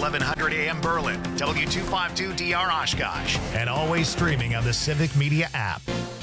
1100 AM Berlin, W252DR Oshkosh, and always streaming on the Civic Media app.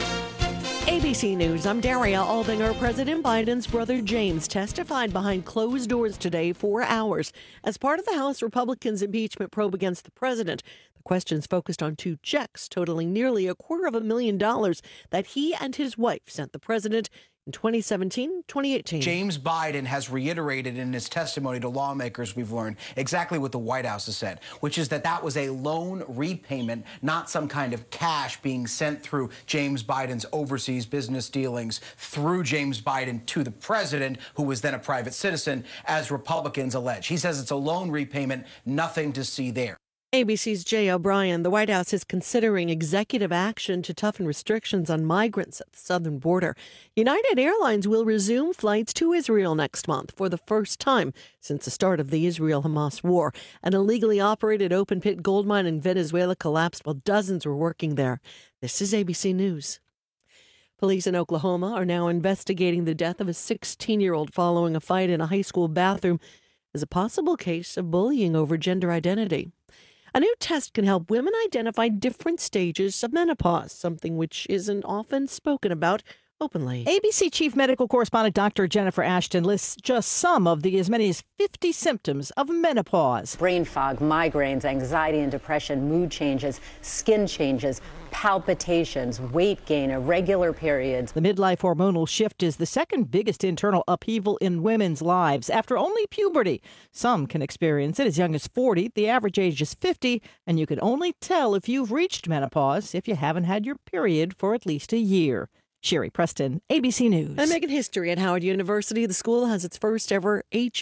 ABC News, I'm Daria Albinger. President Biden's brother James testified behind closed doors today 4 hours as part of the House Republicans' impeachment probe against the president. The questions focused on 2 checks totaling nearly $250,000 that he and his wife sent the president in 2017, 2018. James Biden has reiterated in his testimony to lawmakers, we've learned, exactly what the White House has said, which is that that was a loan repayment, not some kind of cash being sent through James Biden's overseas business dealings through James Biden to the president, who was then a private citizen, as Republicans allege. He says it's a loan repayment, nothing to see there. ABC's Jay O'Brien. The White House is considering executive action to toughen restrictions on migrants at the southern border. United Airlines will resume flights to Israel next month for the first time since the start of the Israel-Hamas war. An illegally operated open-pit gold mine in Venezuela collapsed while dozens were working there. This is ABC News. Police in Oklahoma are now investigating the death of a 16-year-old following a fight in a high school bathroom as a possible case of bullying over gender identity. A new test can help women identify different stages of menopause, something which isn't often spoken about openly. ABC Chief Medical Correspondent Dr. Jennifer Ashton lists just some of the as many as 50 symptoms of menopause. Brain fog, migraines, anxiety and depression, mood changes, skin changes, palpitations, weight gain, irregular periods. The midlife hormonal shift is the second biggest internal upheaval in women's lives after only puberty. Some can experience it as young as 40. The average age is 50, and you can only tell if you've reached menopause if you haven't had your period for at least a year. Sherry Preston, ABC News. And making history at Howard University, the school has its first ever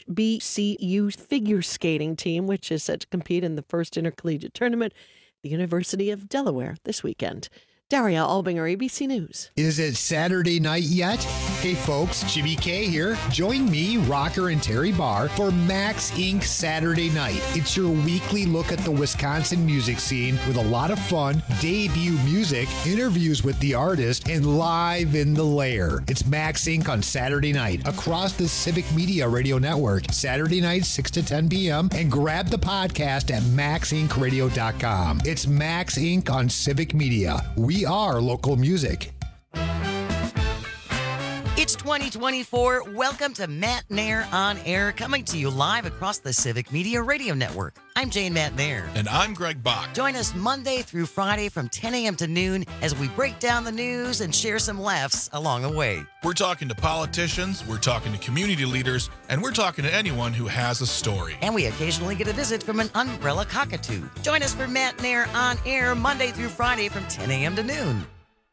HBCU figure skating team, which is set to compete in the first intercollegiate tournament, the University of Delaware, this weekend. Daria Albinger, ABC News. Is it Saturday night yet? Hey folks, Jimmy K here. Join me, Rocker, and Terry Barr for Max Inc. Saturday Night. It's your weekly look at the Wisconsin music scene with a lot of fun, debut music, interviews with the artist, and live in the lair. It's Max Inc. on Saturday night across the Civic Media Radio Network. Saturday night, 6 to 10 p.m. And grab the podcast at maxincradio.com. It's Max Inc. on Civic Media. We are local music. It's 2024. Welcome to Matt Nair on Air, coming to you live across the Civic Media Radio Network. I'm Jane Matt Nair. And I'm Greg Bach. Join us Monday through Friday from 10 a.m. to noon as we break down the news and share some laughs along the way. We're talking to politicians, we're talking to community leaders, and we're talking to anyone who has a story. And we occasionally get a visit from an umbrella cockatoo. Join us for Matt Nair on Air Monday through Friday from 10 a.m. to noon.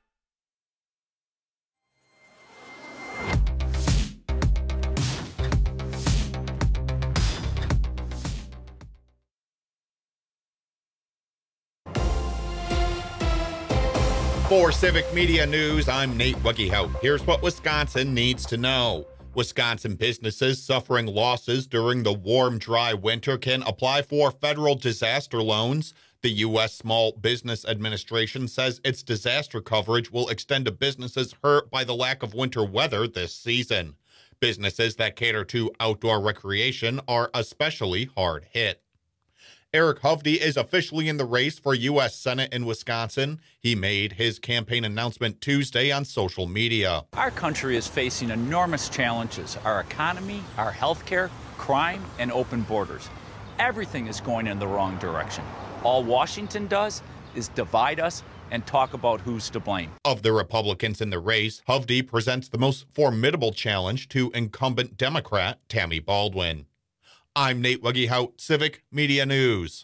For Civic Media News, I'm Nate Wuggehout. Here's what Wisconsin needs to know. Wisconsin businesses suffering losses during the warm, dry winter can apply for federal disaster loans. The U.S. Small Business Administration says its disaster coverage will extend to businesses hurt by the lack of winter weather this season. Businesses that cater to outdoor recreation are especially hard hit. Eric Hovde is officially in the race for U.S. Senate in Wisconsin. He made his campaign announcement Tuesday on social media. Our country is facing enormous challenges. Our economy, our health care, crime, and open borders. Everything is going in the wrong direction. All Washington does is divide us and talk about who's to blame. Of the Republicans in the race, Hovde presents the most formidable challenge to incumbent Democrat Tammy Baldwin. I'm Nate Wuggehout, Civic Media News.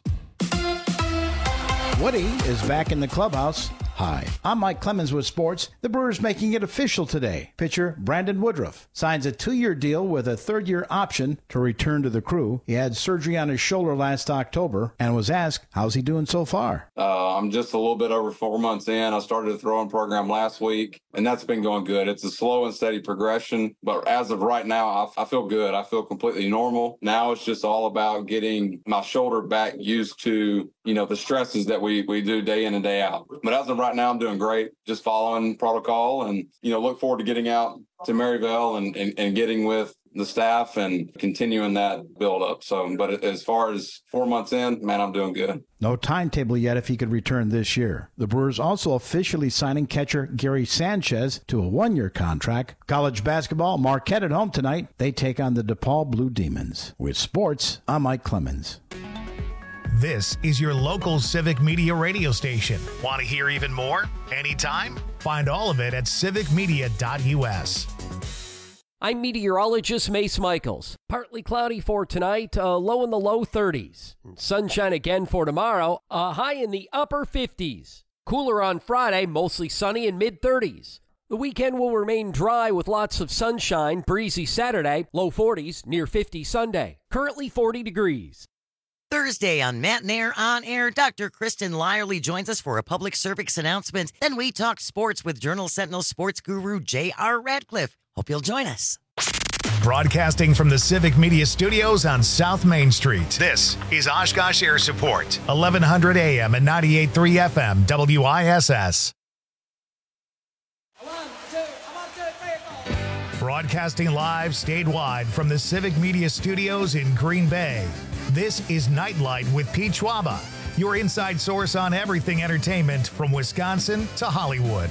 Woody is back in the clubhouse. Hi, I'm Mike Clemens with sports. The Brewers making it official today. Pitcher Brandon Woodruff signs a 2-year deal with a 3rd-year option to return to the crew. He had surgery on his shoulder last October and was asked, how's he doing so far? I'm just a little bit over 4 months in. I started the throwing program last week, and that's been going good. It's a slow and steady progression, but as of right now, I feel good. I feel completely normal. Now it's just all about getting my shoulder back used to, the stresses that we do day in and day out. But as of right now, I'm doing great, just following protocol and, look forward to getting out to Maryville and getting with the staff and continuing that build up. So, but as far as 4 months in, man, I'm doing good. No timetable yet if he could return this year. The Brewers also officially signing catcher Gary Sanchez to a 1-year contract. College basketball, Marquette at home tonight. They take on the DePaul Blue Demons. With sports, I'm Mike Clemens. This is your local Civic Media radio station. Want to hear even more? Anytime? Find all of it at civicmedia.us. I'm meteorologist Mace Michaels. Partly cloudy for tonight, low in the low 30s. Sunshine again for tomorrow, a high in the upper 50s. Cooler on Friday, mostly sunny in mid-30s. The weekend will remain dry with lots of sunshine, breezy Saturday, low 40s, near 50 Sunday. Currently 40 degrees. Thursday on Matt Nair On Air, Dr. Kristen Lyerly joins us for a public service announcement. Then we talk sports with Journal-Sentinel sports guru J.R. Radcliffe. Hope you'll join us. Broadcasting from the Civic Media Studios on South Main Street, this is Oshkosh Air Support, 1100 AM and 98.3 FM, WISS. Broadcasting live statewide from the Civic Media Studios in Green Bay. This is Nightlight with Pete Schwaba, your inside source on everything entertainment from Wisconsin to Hollywood.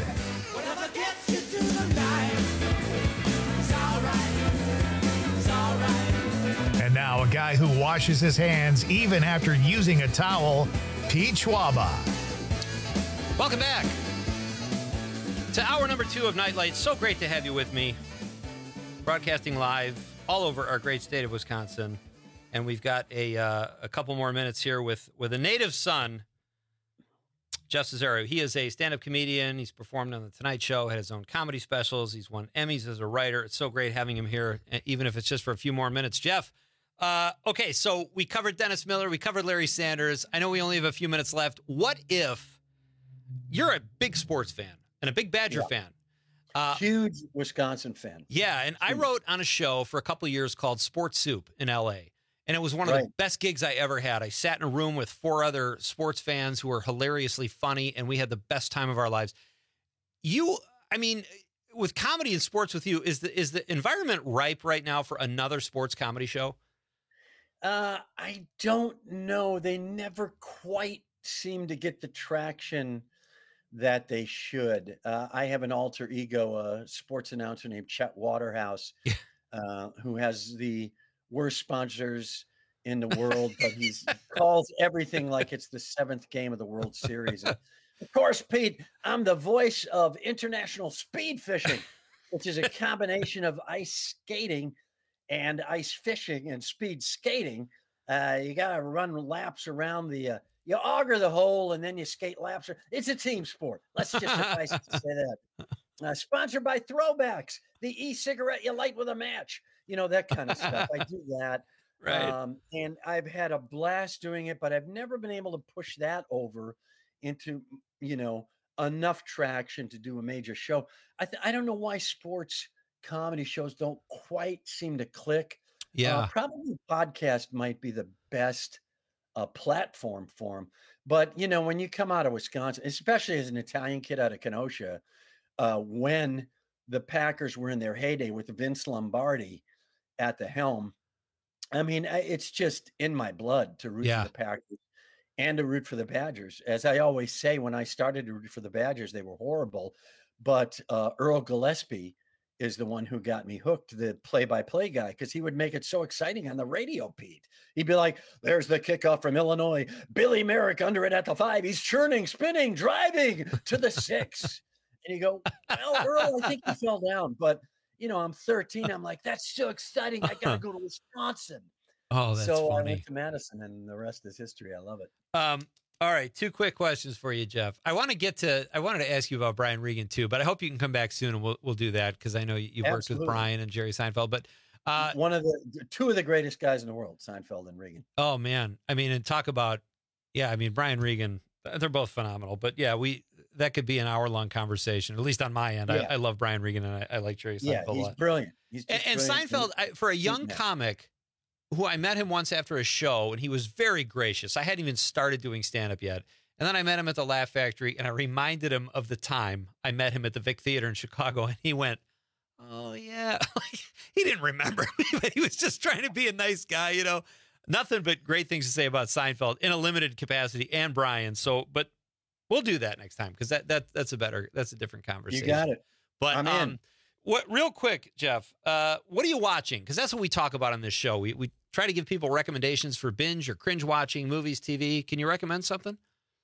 And now a guy who washes his hands even after using a towel, Pete Schwaba. Welcome back to hour number 2 of Nightlight. So great to have you with me. Broadcasting live all over our great state of Wisconsin. And we've got a couple more minutes here with a native son, Jeff Cesario. He is a stand-up comedian. He's performed on The Tonight Show, had his own comedy specials. He's won Emmys as a writer. It's so great having him here, even if it's just for a few more minutes. Jeff, okay, so we covered Dennis Miller. We covered Larry Sanders. I know we only have a few minutes left. What if you're a big sports fan and a big Badger fan? Huge Wisconsin fan. Yeah, and I wrote on a show for a couple of years called Sports Soup in L.A., and it was one of the best gigs I ever had. I sat in a room with 4 other sports fans who were hilariously funny, and we had the best time of our lives. With comedy and sports with you, is the environment ripe right now for another sports comedy show? I don't know. They never quite seem to get the traction that they should. I have an alter ego, a sports announcer named Chet Waterhouse, who has the worst sponsors in the world, but he calls everything like it's the 7th game of the World Series. And of course, Pete, I'm the voice of international speed fishing, which is a combination of ice skating and ice fishing and speed skating. You got to run laps around the you auger the hole and then you skate laps. It's a team sport. Let's just suffice it to say that. Sponsored by Throwbacks, the e-cigarette you light with a match. You know, that kind of stuff. I do that. Right. And I've had a blast doing it, but I've never been able to push that over into, enough traction to do a major show. I don't know why sports comedy shows don't quite seem to click. Yeah. Probably podcast might be the best platform for them. But, when you come out of Wisconsin, especially as an Italian kid out of Kenosha, when the Packers were in their heyday with Vince Lombardi at the helm, I mean, it's just in my blood to root for the Packers and to root for the Badgers. As I always say, when I started to root for the Badgers, they were horrible. But Earl Gillespie is the one who got me hooked, the play-by-play guy, because he would make it so exciting on the radio, Pete. He'd be like, there's the kickoff from Illinois. Billy Merrick under it at the 5. He's churning, spinning, driving to the 6. And you go, well, Earl, I think he fell down. But, I'm 13. I'm like, that's so exciting. I got to go to Wisconsin. Oh, that's so funny. I went to Madison, and the rest is history. I love it. All right, 2 quick questions for you, Jeff. I wanted to ask you about Brian Regan too, but I hope you can come back soon, and we'll do that because I know you've worked with Brian and Jerry Seinfeld. But one of the 2 of the greatest guys in the world, Seinfeld and Regan. Oh man, and talk about Brian Regan. They're both phenomenal. But that could be an hour-long conversation, at least on my end. I love Brian Regan, and I like Jerry Seinfeld a lot. He's brilliant. And Seinfeld, for a young comic, who I met him once after a show, and he was very gracious. I hadn't even started doing stand-up yet. And then I met him at the Laugh Factory, and I reminded him of the time I met him at the Vic Theater in Chicago, and he went, Oh, yeah. He didn't remember me, but he was just trying to be a nice guy, you know. Nothing but great things to say about Seinfeld in a limited capacity and Brian. So, but we'll do that next time because that's a different conversation. You got it. But real quick, Jeff, what are you watching? Because that's what we talk about on this show. We try to give people recommendations for binge or cringe watching movies, TV. Can you recommend something?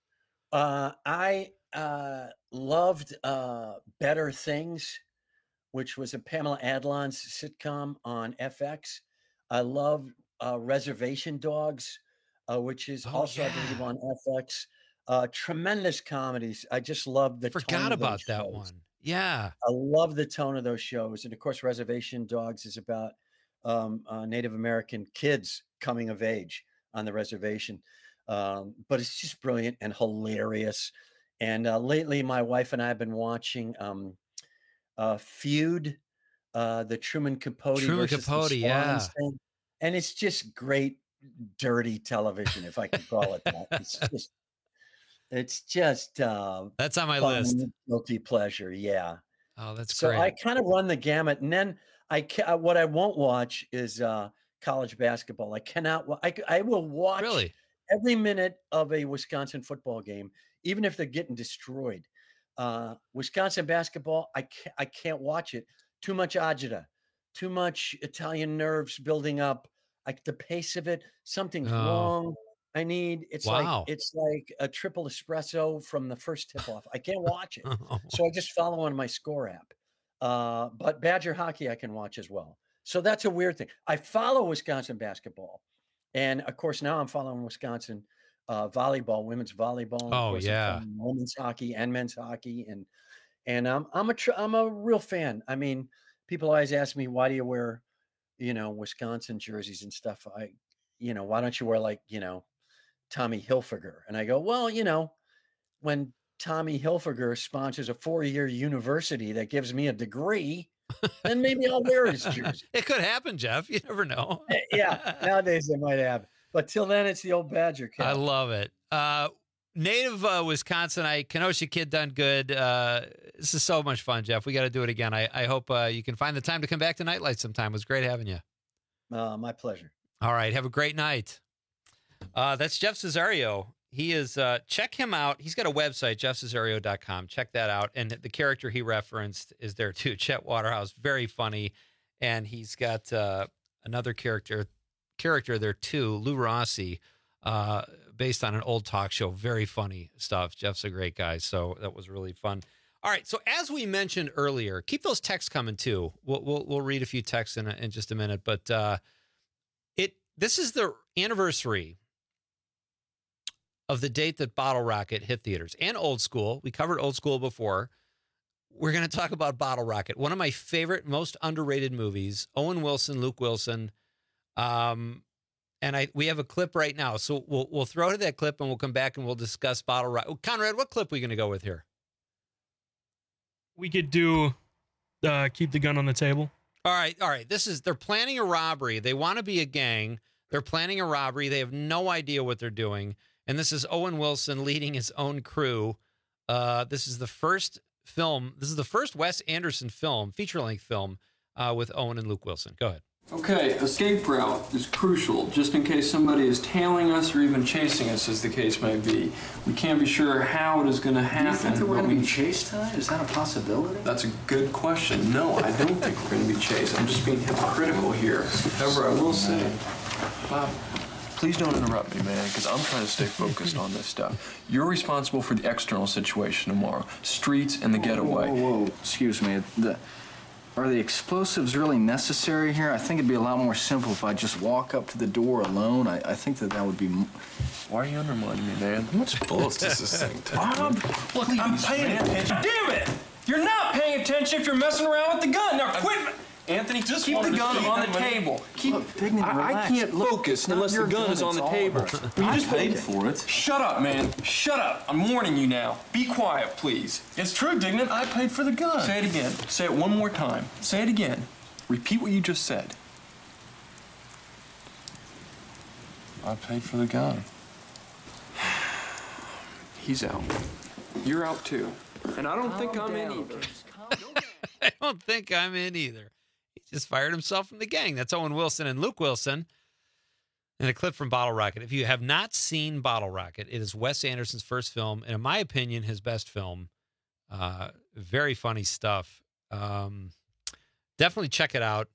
I loved Better Things, which was a Pamela Adlon's sitcom on FX. I loved Reservation Dogs, which is I believe, on FX. Tremendous comedies. I just love the tone Forgot of about those that shows. one. Yeah. I love the tone of those shows. And of course, Reservation Dogs is about Native American kids coming of age on the reservation. But it's just brilliant and hilarious. And lately, my wife and I have been watching Feud, the Truman Capote versus the Swans thing. And it's just great, dirty television, if I can call it that. It's just that's on my list. Guilty pleasure, yeah. Oh, that's so great. I kind of run the gamut, and then what I won't watch is college basketball. I cannot. I will watch every minute of a Wisconsin football game, even if they're getting destroyed. Wisconsin basketball, I can't watch it. Too much agita, too much Italian nerves building up. The pace of it, something's wrong. It's like a triple espresso from the first tip off. I can't watch it. So I just follow on my Score app. But Badger hockey I can watch as well. So that's a weird thing. I follow Wisconsin basketball. And of course, now I'm following Wisconsin volleyball, women's volleyball. Oh, yeah. Women's hockey and men's hockey. And I'm a real fan. I mean, people always ask me, why do you wear, Wisconsin jerseys and stuff? Why don't you wear Tommy Hilfiger? And I go, well, when Tommy Hilfiger sponsors a 4-year university that gives me a degree, then maybe I'll wear his jersey. It could happen, Jeff. You never know. Yeah, nowadays it might happen. But till then, it's the old Badger cap. I love it. Native Wisconsin, Kenosha kid done good. This is so much fun, Jeff. We got to do it again. I hope you can find the time to come back to Nightlight sometime. It was great having you. My pleasure. All right. Have a great night. That's Jeff Cesario. He is, check him out. He's got a website, jeffcesario.com. Check that out. And the character he referenced is there too. Chet Waterhouse, very funny. And he's got another character there too, Lou Rossi, based on an old talk show. Very funny stuff. Jeff's a great guy. So that was really fun. All right. So as we mentioned earlier, keep those texts coming too. We'll read a few texts in just a minute, but this is the anniversary of the date that Bottle Rocket hit theaters and Old School. We covered Old School before. We're going to talk about Bottle Rocket, one of my favorite, most underrated movies. Owen Wilson, Luke Wilson, and we have a clip right now, so we'll throw to that clip and we'll come back and we'll discuss Bottle Rocket. Conrad, what clip are we going to go with here? We could do Keep the Gun on the Table. All right. They're planning a robbery. They want to be a gang. They're planning a robbery. They have no idea what they're doing. And this is Owen Wilson leading his own crew. This is the first film. This is the first Wes Anderson film, feature-length film, with Owen and Luke Wilson. Go ahead. Okay, escape route is crucial, just in case somebody is tailing us or even chasing us, as the case may be. We can't be sure how it is going to happen. Do you think that we're going to be chased tonight? Is that a possibility? That's a good question. No, I don't think we're going to be chased. I'm just being hypocritical here. However, I will say, Bob, please don't interrupt me, man, because I'm trying to stay focused on this stuff. You're responsible for the external situation tomorrow. Streets and the getaway. Whoa. Excuse me. Are the explosives really necessary here? I think it'd be a lot more simple if I just walk up to the door alone. I think that would be... Why are you undermining me, man? How much bullets does this thing take? Bob, look, I'm paying attention. Damn it! You're not paying attention if you're messing around with the gun. Now quit... Anthony, just keep the gun on the table. I can't focus unless the gun is on the table. You just paid for it. Shut up, man. Shut up. I'm warning you now. Be quiet, please. It's true, Dignant. I paid for the gun. Say it again. Say it one more time. Say it again. Repeat what you just said. I paid for the gun. He's out. You're out, too. And I don't think I'm in either. I don't think I'm in either. He just fired himself from the gang. That's Owen Wilson and Luke Wilson. And a clip from Bottle Rocket. If you have not seen Bottle Rocket, it is Wes Anderson's first film, and in my opinion, his best film. Very funny stuff. Definitely check it out.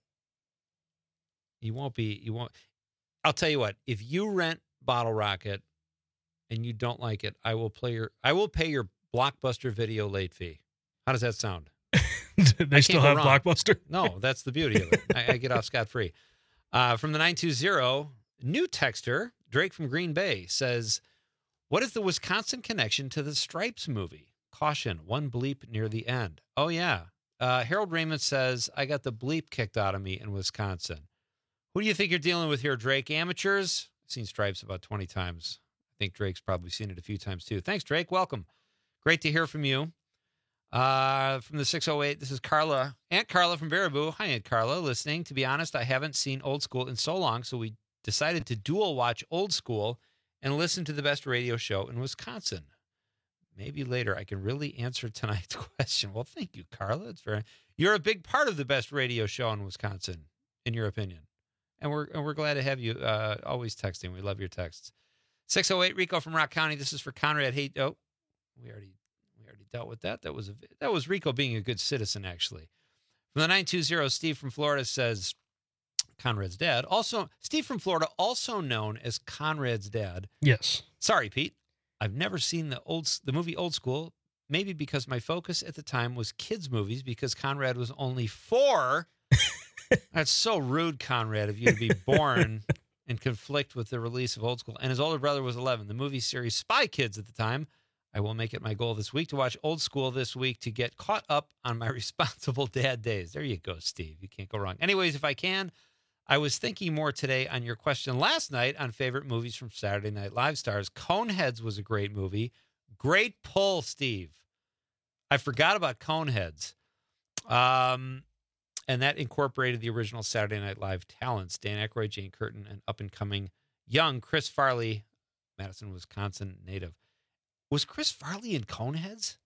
I'll tell you what, if you rent Bottle Rocket and you don't like it, I will pay your Blockbuster video late fee. How does that sound? They still have Blockbuster? No, that's the beauty of it. I get off scot-free. From the 920, new texter, Drake from Green Bay, says, what is the Wisconsin connection to the Stripes movie? Caution, one bleep near the end. Oh, yeah. Harold Raymond says, I got the bleep kicked out of me in Wisconsin. Who do you think you're dealing with here, Drake? Amateurs? I've seen Stripes about 20 times. I think Drake's probably seen it a few times, too. Thanks, Drake. Welcome. Great to hear from you. From the 608, this is Carla. Aunt Carla from Baraboo. Hi, Aunt Carla. Listening. To be honest, I haven't seen Old School in so long, so we decided to dual watch Old School and listen to the best radio show in Wisconsin. Maybe later I can really answer tonight's question. Well, thank you, Carla. You're a big part of the best radio show in Wisconsin, in your opinion. And we're glad to have you always texting. We love your texts. 608, Rico from Rock County. This is for Conrad. We already dealt with that. That was Rico being a good citizen, actually. From the 920, Steve from Florida says, Conrad's dad. Also, Steve from Florida, also known as Conrad's dad. Yes. Sorry, Pete. I've never seen the movie Old School, maybe because my focus at the time was kids' movies because Conrad was only 4. That's so rude, Conrad, of you to be born in conflict with the release of Old School. And his older brother was 11. The movie series Spy Kids at the time. I will make it my goal this week to watch Old School this week to get caught up on my responsible dad days. There you go, Steve. You can't go wrong. Anyways, if I can, I was thinking more today on your question last night on favorite movies from Saturday Night Live stars. Coneheads was a great movie. Great pull, Steve. I forgot about Coneheads. And that incorporated the original Saturday Night Live talents, Dan Aykroyd, Jane Curtin, and up-and-coming young Chris Farley, Madison, Wisconsin native. Was Chris Farley in Coneheads?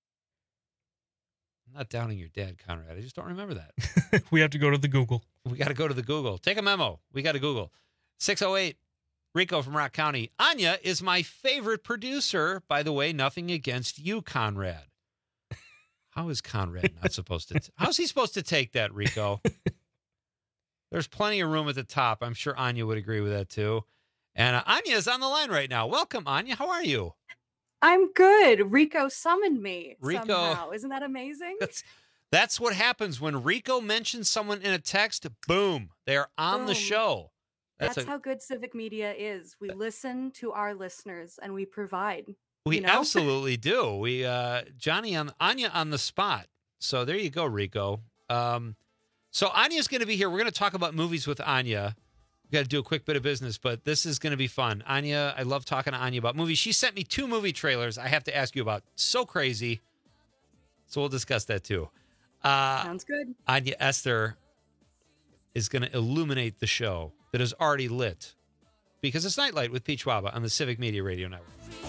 I'm not doubting your dad, Conrad. I just don't remember that. We have to go to the Google. We got to go to the Google. Take a memo. We got to Google. 608, Rico from Rock County. Anya is my favorite producer. By the way, nothing against you, Conrad. How is Conrad not supposed to? How's he supposed to take that, Rico? There's plenty of room at the top. I'm sure Anya would agree with that, too. And Anya is on the line right now. Welcome, Anya. How are you? I'm good. Rico summoned me Rico, somehow. Isn't that amazing? That's what happens when Rico mentions someone in a text. Boom. They're on the show. That's how good civic media is. We listen to our listeners and we provide. We absolutely do. We Anya on the spot. So there you go, Rico. So Anya's going to be here. We're going to talk about movies with Anya. We've got to do a quick bit of business, but this is going to be fun. Anya, I love talking to Anya about movies. She sent me 2 movie trailers I have to ask you about. So crazy. So we'll discuss that too. Sounds good. Anya Esther is going to illuminate the show that is already lit because it's Nightlight with Pete Schwaba on the Civic Media Radio Network.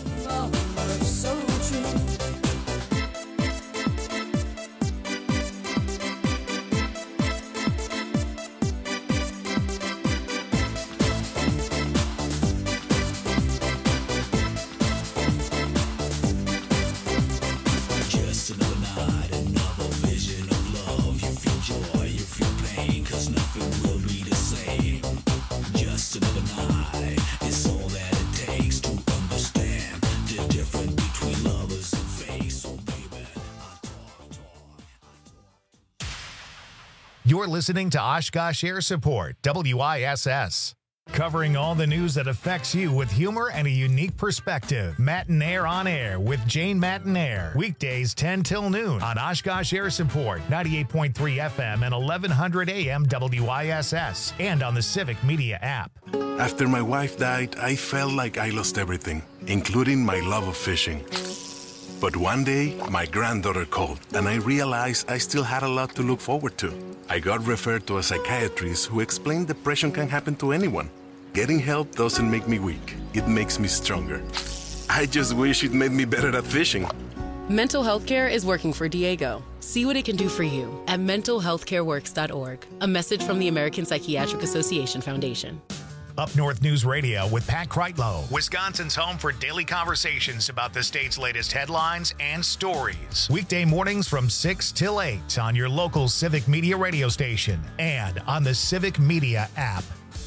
You're listening to Oshkosh Air Support, WISS. Covering all the news that affects you with humor and a unique perspective. Matinaire on Air with Jane Matinaire. Weekdays 10 till noon on Oshkosh Air Support, 98.3 FM and 1100 AM WISS. And on the Civic Media app. After my wife died, I felt like I lost everything, including my love of fishing. But one day, my granddaughter called, and I realized I still had a lot to look forward to. I got referred to a psychiatrist who explained depression can happen to anyone. Getting help doesn't make me weak. It makes me stronger. I just wish it made me better at fishing. Mental health care is working for Diego. See what it can do for you at mentalhealthcareworks.org. A message from the American Psychiatric Association Foundation. Up North News Radio with Pat Kreitlow, Wisconsin's home for daily conversations about the state's latest headlines and stories. Weekday mornings from 6 till 8 on your local Civic Media radio station and on the Civic Media app.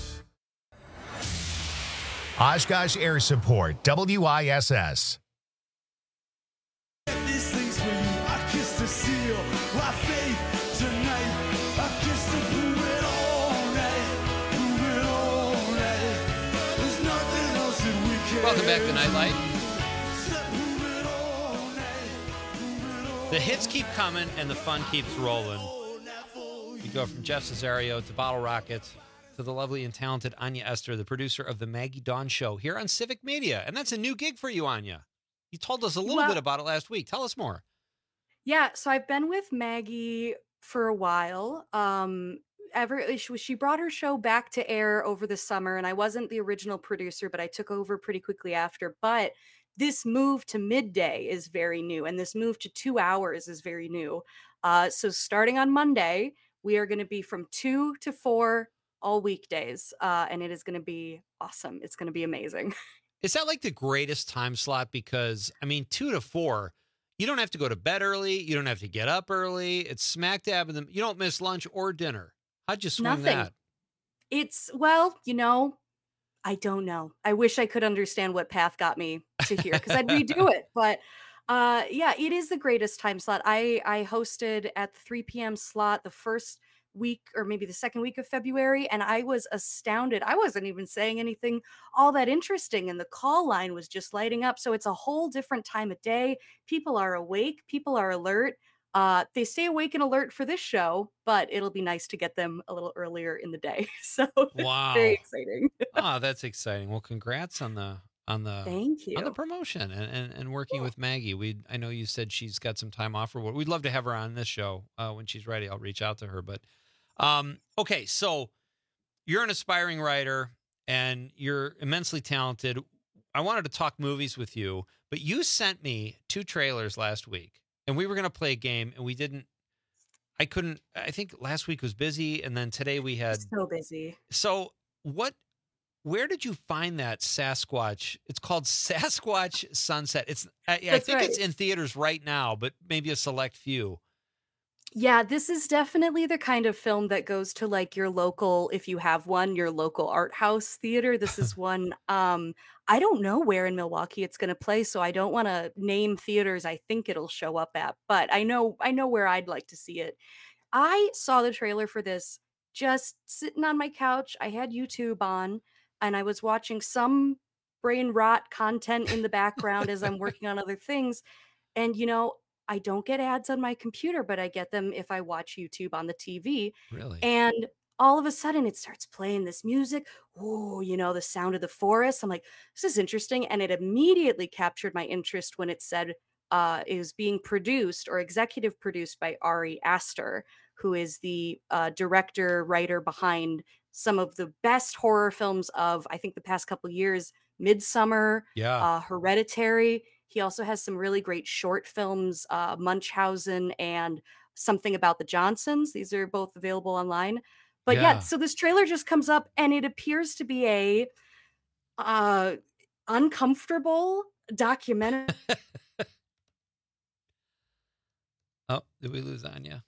Oshkosh Air Support, WISS. Welcome back to Nightlight. The hits keep coming and the fun keeps rolling. We go from Jeff Cesario to Bottle Rockets to the lovely and talented Anya Esther, the producer of the Maggie Dawn Show here on Civic Media. And that's a new gig for you, Anya. You told us a little bit about it last week. Tell us more. Yeah, so I've been with Maggie for a while. She brought her show back to air over the summer, and I wasn't the original producer, but I took over pretty quickly after. But this move to midday is very new, and this move to 2 hours is very new. So starting on Monday, we are going to be from 2 to 4 all weekdays, and it is going to be awesome. It's going to be amazing. Is that like the greatest time slot? Because, 2 to 4, you don't have to go to bed early. You don't have to get up early. It's smack dab in the, you don't miss lunch or dinner. How'd you swing that? It's, I don't know. I wish I could understand what path got me to here because I'd redo it. But yeah, it is the greatest time slot. I hosted at the 3 p.m. slot the first week or maybe the second week of February, and I was astounded. I wasn't even saying anything all that interesting, and the call line was just lighting up. So it's a whole different time of day. People are awake. People are alert. They stay awake and alert for this show, but it'll be nice to get them a little earlier in the day. So wow, very exciting. Oh, that's exciting. Well, congrats on the thank you on the promotion and working with Maggie. I know you said she's got some time off, or what. We'd love to have her on this show when she's ready. I'll reach out to her. But okay, so you're an aspiring writer and you're immensely talented. I wanted to talk movies with you, but you sent me 2 trailers last week. And we were going to play a game, and I think last week was busy, and then today we had... So busy. So where did you find that Sasquatch? It's called Sasquatch Sunset. I think right. It's in theaters right now, but maybe a select few. Yeah, this is definitely the kind of film that goes to like your local, if you have one, your local art house theater. This is one, I don't know where in Milwaukee it's going to play, so I don't want to name theaters I think it'll show up at, but I know where I'd like to see it. I saw the trailer for this just sitting on my couch. I had YouTube on, and I was watching some brain rot content in the background as I'm working on other things. And, I don't get ads on my computer, but I get them if I watch YouTube on the TV. Really? And all of a sudden it starts playing this music. Oh, the sound of the forest. I'm like, this is interesting. And it immediately captured my interest when it said it was being produced or executive produced by Ari Aster, who is the director, writer behind some of the best horror films of, I think, the past couple years. Midsommar, Hereditary. He also has some really great short films, Munchausen and Something About the Johnsons. These are both available online. But yeah, so this trailer just comes up, and it appears to be a uncomfortable documentary. Oh, did we lose Anya?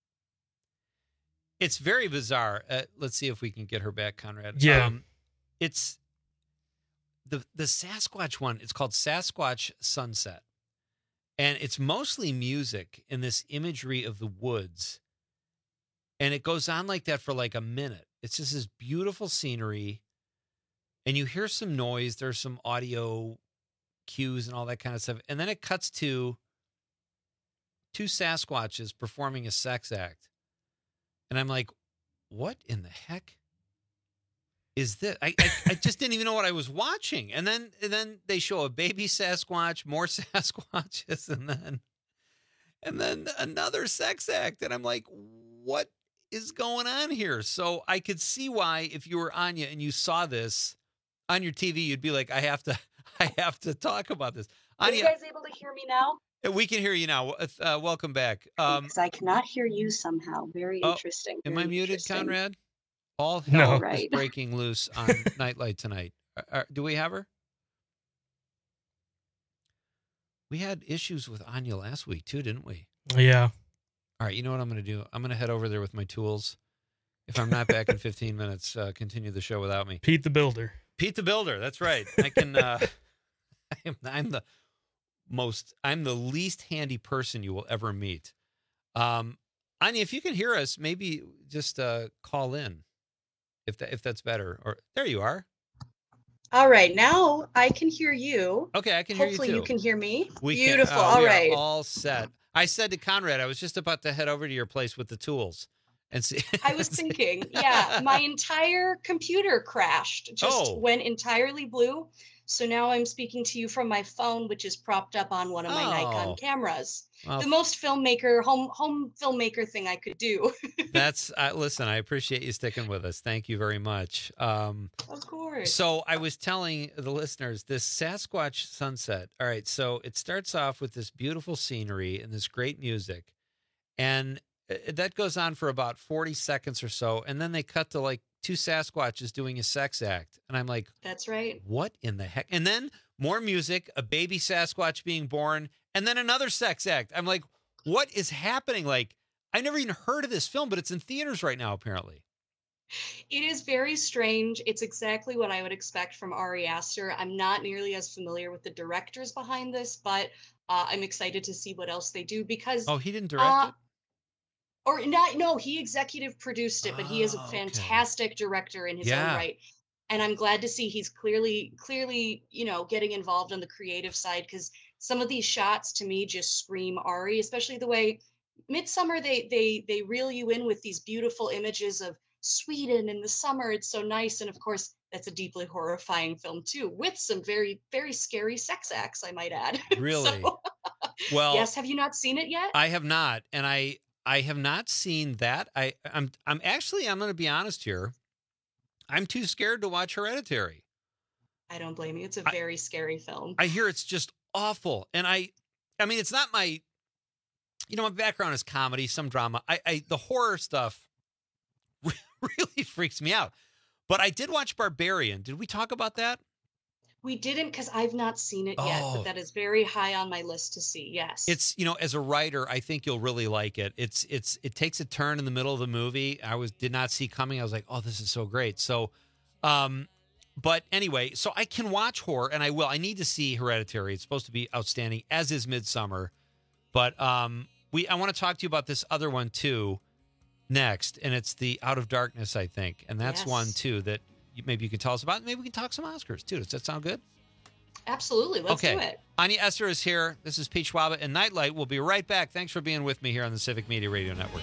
It's very bizarre. Let's see if we can get her back, Conrad. Yeah. It's the Sasquatch one. It's called Sasquatch Sunset. And it's mostly music in this imagery of the woods. And it goes on like that for like a minute. It's just this beautiful scenery. And you hear some noise. There's some audio cues and all that kind of stuff. And then it cuts to 2 Sasquatches performing a sex act. And I'm like, what in the heck is this? I just didn't even know what I was watching. And then they show a baby Sasquatch, more Sasquatches, and then another sex act. And I'm like, what is going on here? So I could see why if you were Anya and you saw this on your TV, you'd be like, I have to talk about this. Anya, are you guys able to hear me now? We can hear you now. Welcome back. Because I cannot hear you somehow. Very interesting. Am I muted, interesting. Conrad? All No. hell is Right. breaking loose on Nightlight tonight. Do we have her? We had issues with Anya last week too, didn't we? Yeah. All right, you know what I'm going to do? I'm going to head over there with my tools. If I'm not back in 15 minutes, continue the show without me. Pete the Builder. Pete the Builder. That's right. I can. I'm the least handy person you will ever meet. Anya, if you can hear us, maybe just call in, if that's better. Or there you are. All right, now I can hear you. Okay, I can hear you Hopefully too. you can hear me. We Beautiful. Can, All we right. Are all set. I said to Conrad, I was just about to head over to your place with the tools and see. I was thinking, yeah, my entire computer crashed, just went entirely blue. So now I'm speaking to you from my phone, which is propped up on one of my Nikon cameras. Well, the most home filmmaker thing I could do. That's listen, I appreciate you sticking with us. Thank you very much. Of course. So I was telling the listeners this Sasquatch sunset. All right, so it starts off with this beautiful scenery and this great music, and that goes on for about 40 seconds or so, and then they cut to like two Sasquatches doing a sex act, and I'm like, that's right. What in the heck? And then more music, a baby Sasquatch being born, and then another sex act. I'm like, what is happening? Like, I never even heard of this film, but it's in theaters right now, apparently. It is very strange. It's exactly what I would expect from Ari Aster. I'm not nearly as familiar with the directors behind this, but I'm excited to see what else they do because... Oh, he didn't direct it? Or not, no, he executive produced it, but he is a fantastic director in his own right. And I'm glad to see he's clearly, getting involved on the creative side, because some of these shots to me just scream Ari, especially the way Midsommar, they reel you in with these beautiful images of Sweden in the summer. It's so nice. And of course, that's a deeply horrifying film too, with some very, very scary sex acts, I might add. Really? So, well, yes. Have you not seen it yet? I have not. And I have not seen that. I'm going to be honest here. I'm too scared to watch Hereditary. I don't blame you. It's a very scary film. I hear it's just awful. And I mean, it's not my background is comedy, some drama. The horror stuff really freaks me out. But I did watch Barbarian. Did we talk about that? We didn't, because I've not seen it yet, but that is very high on my list to see. Yes. It's, as a writer, I think you'll really like it. It takes a turn in the middle of the movie. Did not see coming. I was like, oh, this is so great. So, but anyway, so I can watch horror, and I will. I need to see Hereditary. It's supposed to be outstanding, as is Midsommar. But I want to talk to you about this other one too next, and it's the Out of Darkness, I think, and that's one too that maybe you can tell us about. Maybe we can talk some Oscars too. Does that sound good? Absolutely. Let's do it. Anya Esser is here. This is Pete Schwaba and Nightlight. We'll be right back. Thanks for being with me here on the Civic Media Radio Network.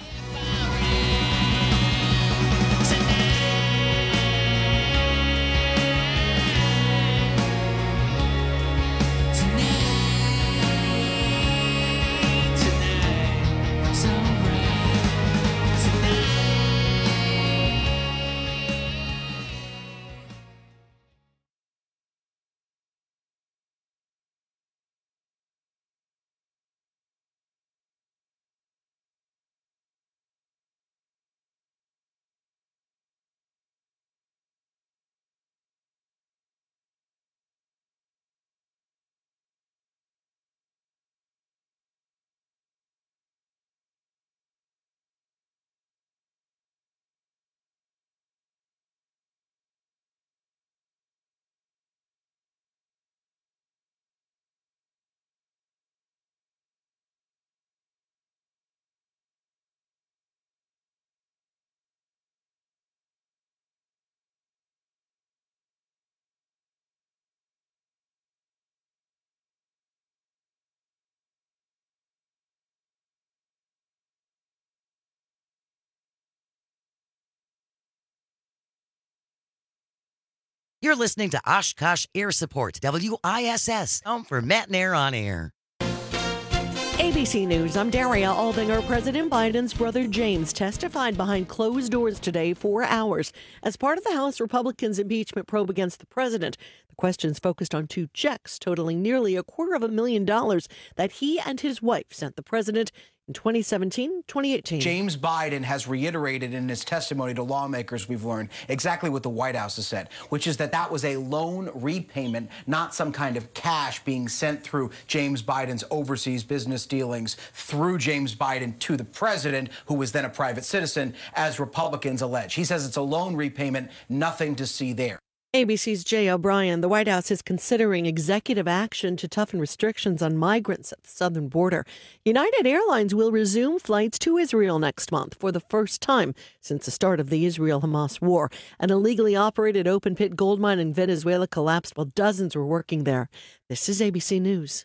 You're listening to Oshkosh Air Support, WISS, home for Matt and Air on Air. ABC News, I'm Daria Aldinger. President Biden's brother James testified behind closed doors today 4 hours as part of the House Republicans' impeachment probe against the president. The questions focused on 2 checks totaling nearly $250,000 that he and his wife sent the president in 2017, 2018. James Biden has reiterated in his testimony to lawmakers, we've learned exactly what the White House has said, which is that was a loan repayment, not some kind of cash being sent through James Biden's overseas business dealings through James Biden to the president, who was then a private citizen, as Republicans allege. He says it's a loan repayment, nothing to see there. ABC's Jay O'Brien. The White House is considering executive action to toughen restrictions on migrants at the southern border. United Airlines will resume flights to Israel next month for the first time since the start of the Israel-Hamas war. An illegally operated open-pit gold mine in Venezuela collapsed while dozens were working there. This is ABC News.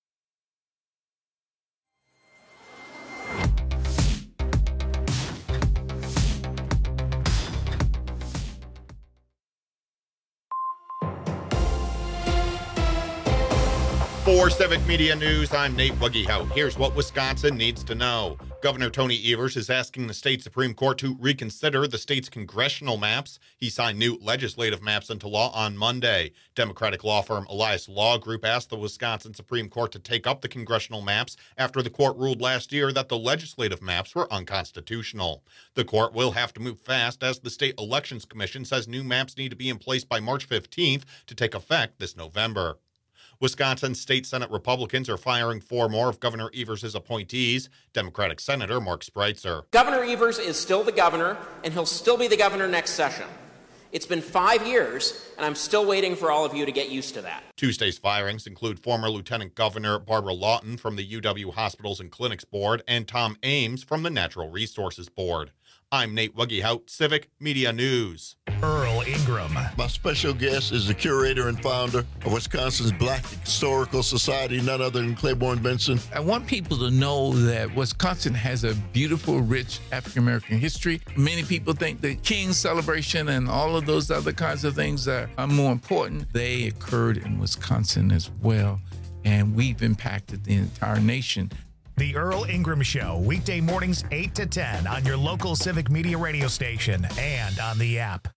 For Civic Media News, I'm Nate Wuggyhout. Here's what Wisconsin needs to know. Governor Tony Evers is asking the state Supreme Court to reconsider the state's congressional maps. He signed new legislative maps into law on Monday. Democratic law firm Elias Law Group asked the Wisconsin Supreme Court to take up the congressional maps after the court ruled last year that the legislative maps were unconstitutional. The court will have to move fast as the State Elections Commission says new maps need to be in place by March 15th to take effect this November. Wisconsin State Senate Republicans are firing 4 more of Governor Evers' appointees. Democratic Senator Mark Spreitzer. Governor Evers is still the governor, and he'll still be the governor next session. It's been 5 years, and I'm still waiting for all of you to get used to that. Tuesday's firings include former Lieutenant Governor Barbara Lawton from the UW Hospitals and Clinics Board and Tom Ames from the Natural Resources Board. I'm Nate Wuggyhout, Civic Media News. Earl Ingram. My special guest is the curator and founder of Wisconsin's Black Historical Society, none other than Claiborne Benson. I want people to know that Wisconsin has a beautiful, rich African-American history. Many people think the King's celebration and all of those other kinds of things are more important. They occurred in Wisconsin as well, and we've impacted the entire nation. The Earl Ingram Show, weekday mornings 8 to 10 on your local Civic Media radio station and on the app.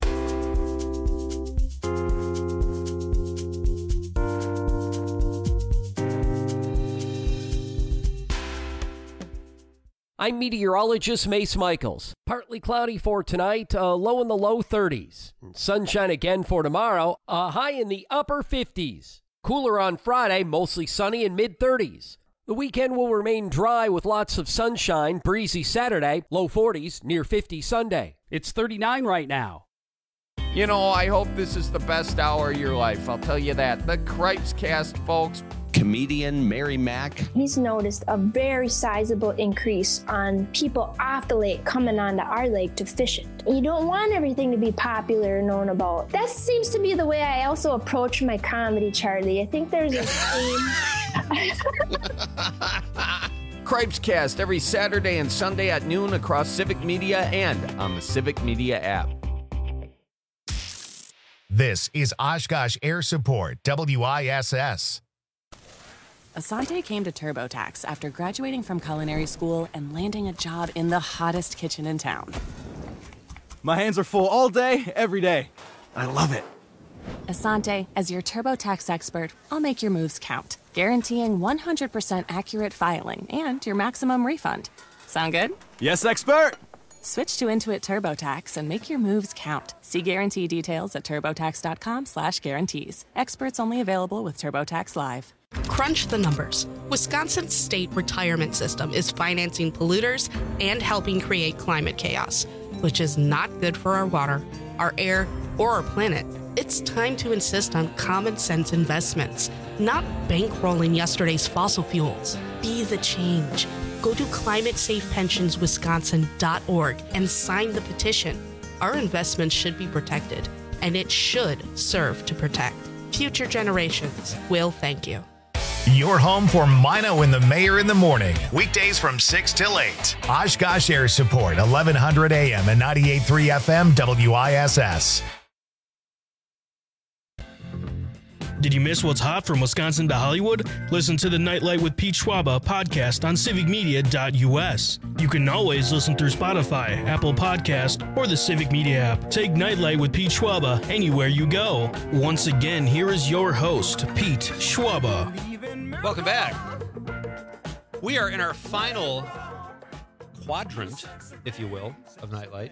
I'm meteorologist Mace Michaels. Partly cloudy for tonight, low in the low 30s. Sunshine again for tomorrow, a high in the upper 50s. Cooler on Friday, mostly sunny in mid-30s. The weekend will remain dry with lots of sunshine, breezy Saturday, low 40s, near 50 Sunday. It's 39 right now. You know, I hope this is the best hour of your life, I'll tell you that. The Cripes Cast, folks. Comedian Mary Mack. He's noticed a very sizable increase on people off the lake coming onto our lake to fish it. You don't want everything to be popular and known about. That seems to be the way I also approach my comedy, Charlie. I think there's a theme. Cripes Cast every Saturday and Sunday at noon across Civic Media and on the Civic Media app. This is Oshkosh Air Support, WISS. Asante came to TurboTax after graduating from culinary school and landing a job in the hottest kitchen in town. My hands are full all day, every day. I love it. Asante, as your TurboTax expert, I'll make your moves count, guaranteeing 100% accurate filing and your maximum refund. Sound good? Yes, expert! Switch to Intuit TurboTax and make your moves count. See guarantee details at turbotax.com/guarantees. Experts only available with TurboTax Live. Crunch the numbers. Wisconsin's state retirement system is financing polluters and helping create climate chaos, which is not good for our water, our air, or our planet. It's time to insist on common sense investments, not bankrolling yesterday's fossil fuels. Be the change. Go to climatesafepensionswisconsin.org and sign the petition. Our investments should be protected, and it should serve to protect. Future generations will thank you. Your home for Mino and the Mayor in the morning. Weekdays from 6 till 8. Oshkosh Air Support, 1100 AM and 98.3 FM WISS. Did you miss what's hot from Wisconsin to Hollywood? Listen to the Nightlight with Pete Schwaba podcast on civicmedia.us. You can always listen through Spotify, Apple Podcast, or the Civic Media app. Take Nightlight with Pete Schwaba anywhere you go. Once again, here is your host, Pete Schwaba. Welcome back. We are in our final quadrant, if you will, of Nightlight.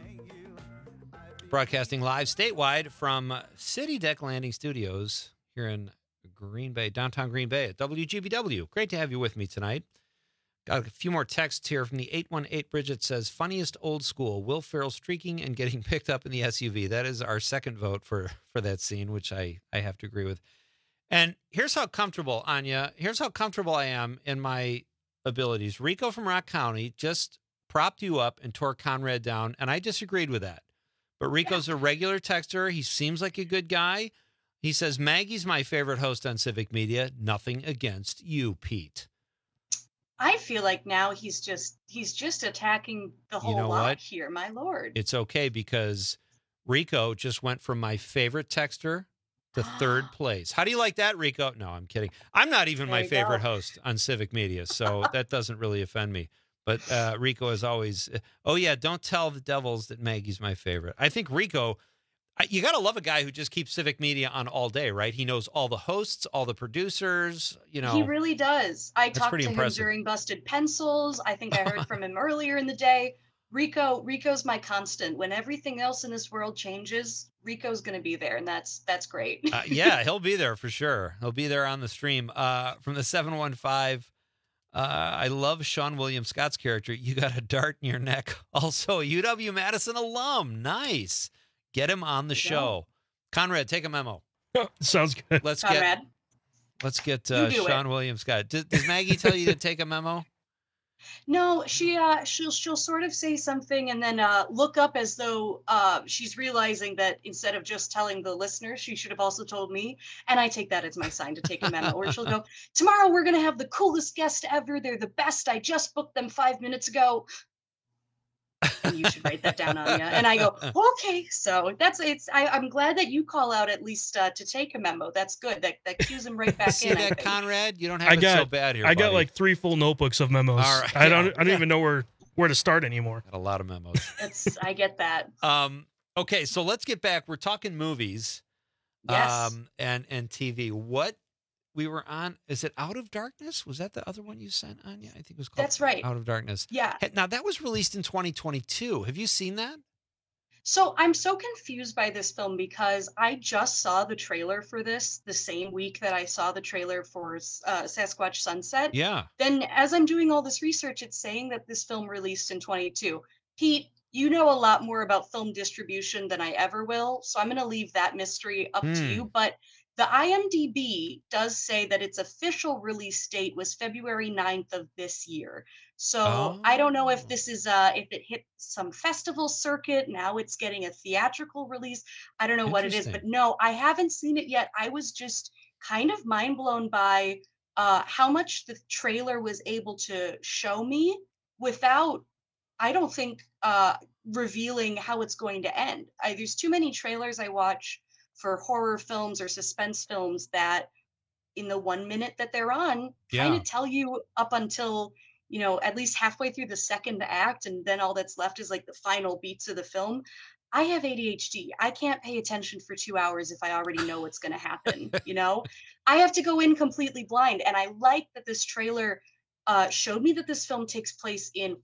Broadcasting live statewide from City Deck Landing Studios here in Green Bay, downtown Green Bay at WGBW. Great to have you with me tonight. Got a few more texts here from the 818. Bridget says, funniest old school, Will Ferrell streaking and getting picked up in the SUV. That is our second vote for that scene, which I have to agree with. And here's how comfortable, Anya, here's how comfortable I am in my abilities. Rico from Rock County just propped you up and tore Conrad down, and I disagreed with that. But Rico's a regular texter. He seems like a good guy. He says, Maggie's my favorite host on Civic Media. Nothing against you, Pete. I feel like now he's just attacking the whole lot here, my lord. It's okay because Rico just went from my favorite texter to third place. How do you like that, Rico? No, I'm kidding. I'm not even my favorite host on Civic Media, so that doesn't really offend me. But Rico is always, oh, yeah, don't tell the Devils that Maggie's my favorite. I think Rico, you got to love a guy who just keeps Civic Media on all day, right? He knows all the hosts, all the producers, you know. He really does. I That's talked pretty to impressive. him during Busted Pencils. I think I heard from him earlier in the day. Rico's my constant. When everything else in this world changes, Rico's going to be there, and that's great. Yeah, he'll be there for sure. He'll be there on the stream. From the 715, I love Sean William Scott's character. You got a dart in your neck. Also, UW-Madison alum. Nice. Get him on the show. Conrad, take a memo. Sounds good. Let's Conrad, get you do Sean it. William Scott. Does Maggie tell you to take a memo? No, she'll sort of say something and then look up as though she's realizing that instead of just telling the listener, she should have also told me. And I take that as my sign to take a memo. Or she'll go, tomorrow we're gonna have the coolest guest ever. They're the best. I just booked them 5 minutes ago. And you should write that down, Anya. And I go, okay. So I'm glad that you call out at least to take a memo. That's good. That cues him right back See in. that, Conrad? You don't have it so bad here. I got buddy. like 3 full notebooks of memos. All right. I don't even know where to start anymore. Got a lot of memos. I get that. Okay, so let's get back. We're talking movies. Yes. And TV. What we were on, is it Out of Darkness? Was that the other one you sent, Anya? I think it was called That's right. Out of Darkness. Yeah. Now, that was released in 2022. Have you seen that? So I'm so confused by this film because I just saw the trailer for this the same week that I saw the trailer for Sasquatch Sunset. Yeah. Then as I'm doing all this research, it's saying that this film released in 22. Pete, you know a lot more about film distribution than I ever will, so I'm going to leave that mystery up to you. But the IMDb does say that its official release date was February 9th of this year. So I don't know if this is if it hit some festival circuit, now it's getting a theatrical release. I don't know what it is, but no, I haven't seen it yet. I was just kind of mind blown by how much the trailer was able to show me without, I don't think, revealing how it's going to end. There's too many trailers I watch for horror films or suspense films that in the 1 minute that they're on kind of tell you up until, you know, at least halfway through the second act, and then all that's left is like the final beats of the film. I have ADHD. I can't pay attention for 2 hours if I already know what's going to happen. You know, I have to go in completely blind. And I like that this trailer showed me that this film takes place in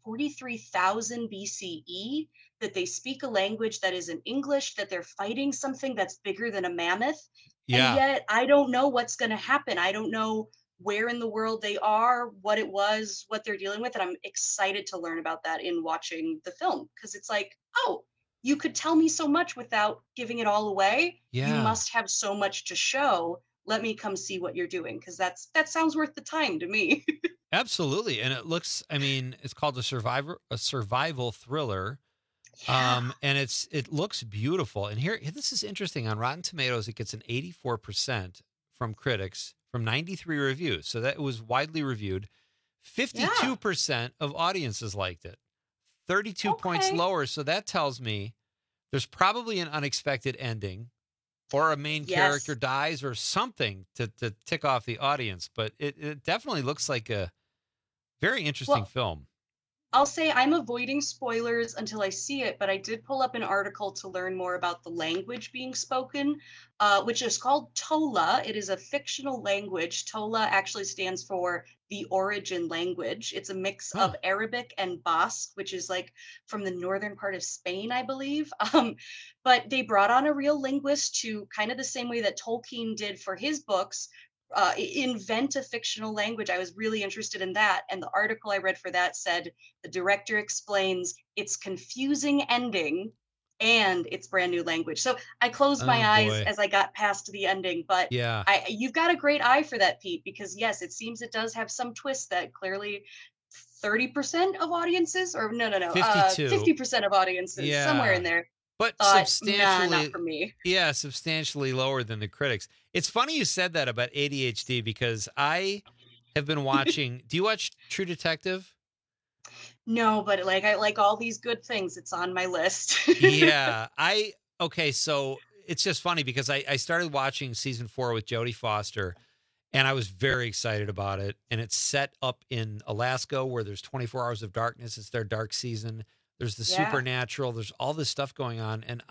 43,000 BCE, that they speak a language that isn't English, that they're fighting something that's bigger than a mammoth. Yeah. And yet I don't know what's going to happen. I don't know where in the world they are, what it was, what they're dealing with. And I'm excited to learn about that in watching the film, because it's like, oh, you could tell me so much without giving it all away. Yeah. You must have so much to show. Let me come see what you're doing, because that sounds worth the time to me. Absolutely. And it looks, I mean, it's called a survival thriller. And it looks beautiful. And here, this is interesting. On Rotten Tomatoes, it gets an 84% from critics from 93 reviews. So that was widely reviewed. 52% of audiences liked it. 32 points lower. So that tells me there's probably an unexpected ending. or a main character dies or something to tick off the audience. But it definitely looks like a very interesting film. I'll say I'm avoiding spoilers until I see it, but I did pull up an article to learn more about the language being spoken, which is called Tola. It is a fictional language. Tola actually stands for the origin language. It's a mix of Arabic and Basque, which is like from the northern part of Spain, I believe. But they brought on a real linguist to kind of the same way that Tolkien did for his books, invent a fictional language. I was really interested in that. And the article I read for that said the director explains its confusing ending and its brand new language. So I closed my eyes as I got past the ending, but you've got a great eye for that, Pete, because yes, it seems it does have some twists that clearly 30% of audiences, or no, 50% of audiences, somewhere in there. But substantially, not for me. Yeah, substantially lower than the critics. It's funny you said that about ADHD because I have been watching. Do you watch True Detective? No, but I like all these good things. It's on my list. Yeah, okay. So it's just funny because I started watching season 4 with Jodie Foster, and I was very excited about it. And it's set up in Alaska where there's 24 hours of darkness. It's their dark season. There's the supernatural. There's all this stuff going on. And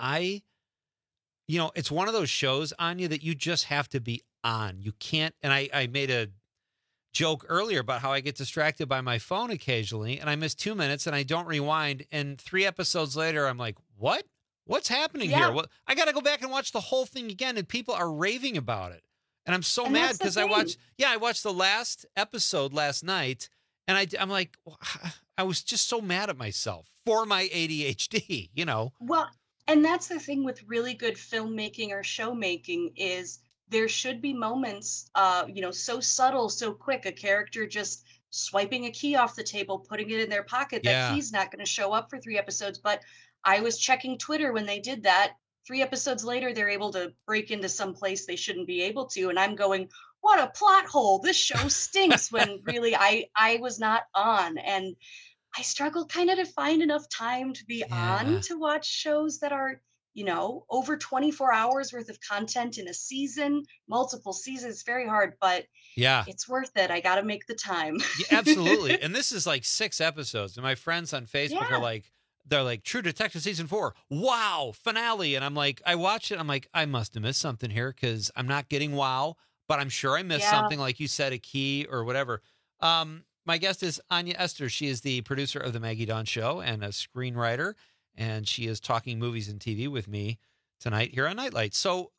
it's one of those shows, Anya, that you just have to be on. You can't. And I made a joke earlier about how I get distracted by my phone occasionally and I miss 2 minutes and I don't rewind. And 3 episodes later, I'm like, what? What's happening here? Well, I got to go back and watch the whole thing again. And people are raving about it. And I'm so mad because I watched the last episode last night. And I'm like, I was just so mad at myself for my ADHD, Well, and that's the thing with really good filmmaking or show making is there should be moments, so subtle, so quick, a character just swiping a key off the table, putting it in their pocket, that key's not going to show up for 3 episodes. But I was checking Twitter when they did that. 3 episodes later, they're able to break into some place they shouldn't be able to. And I'm going, what a plot hole. This show stinks, when really I was not on. And I struggled kind of to find enough time to be on to watch shows that are, over 24 hours worth of content in a season, multiple seasons. It's very hard, but it's worth it. I got to make the time. Yeah, absolutely. And this is like 6 episodes. And my friends on Facebook are like, they're like, True Detective season 4. Wow, finale. And I'm like, I watched it. I'm like, I must have missed something here because I'm not getting wow. But I'm sure I missed something, like you said, a key or whatever. My guest is Anya Ester. She is the producer of The Maggie Dawn Show and a screenwriter, and she is talking movies and TV with me tonight here on Nightlight. So,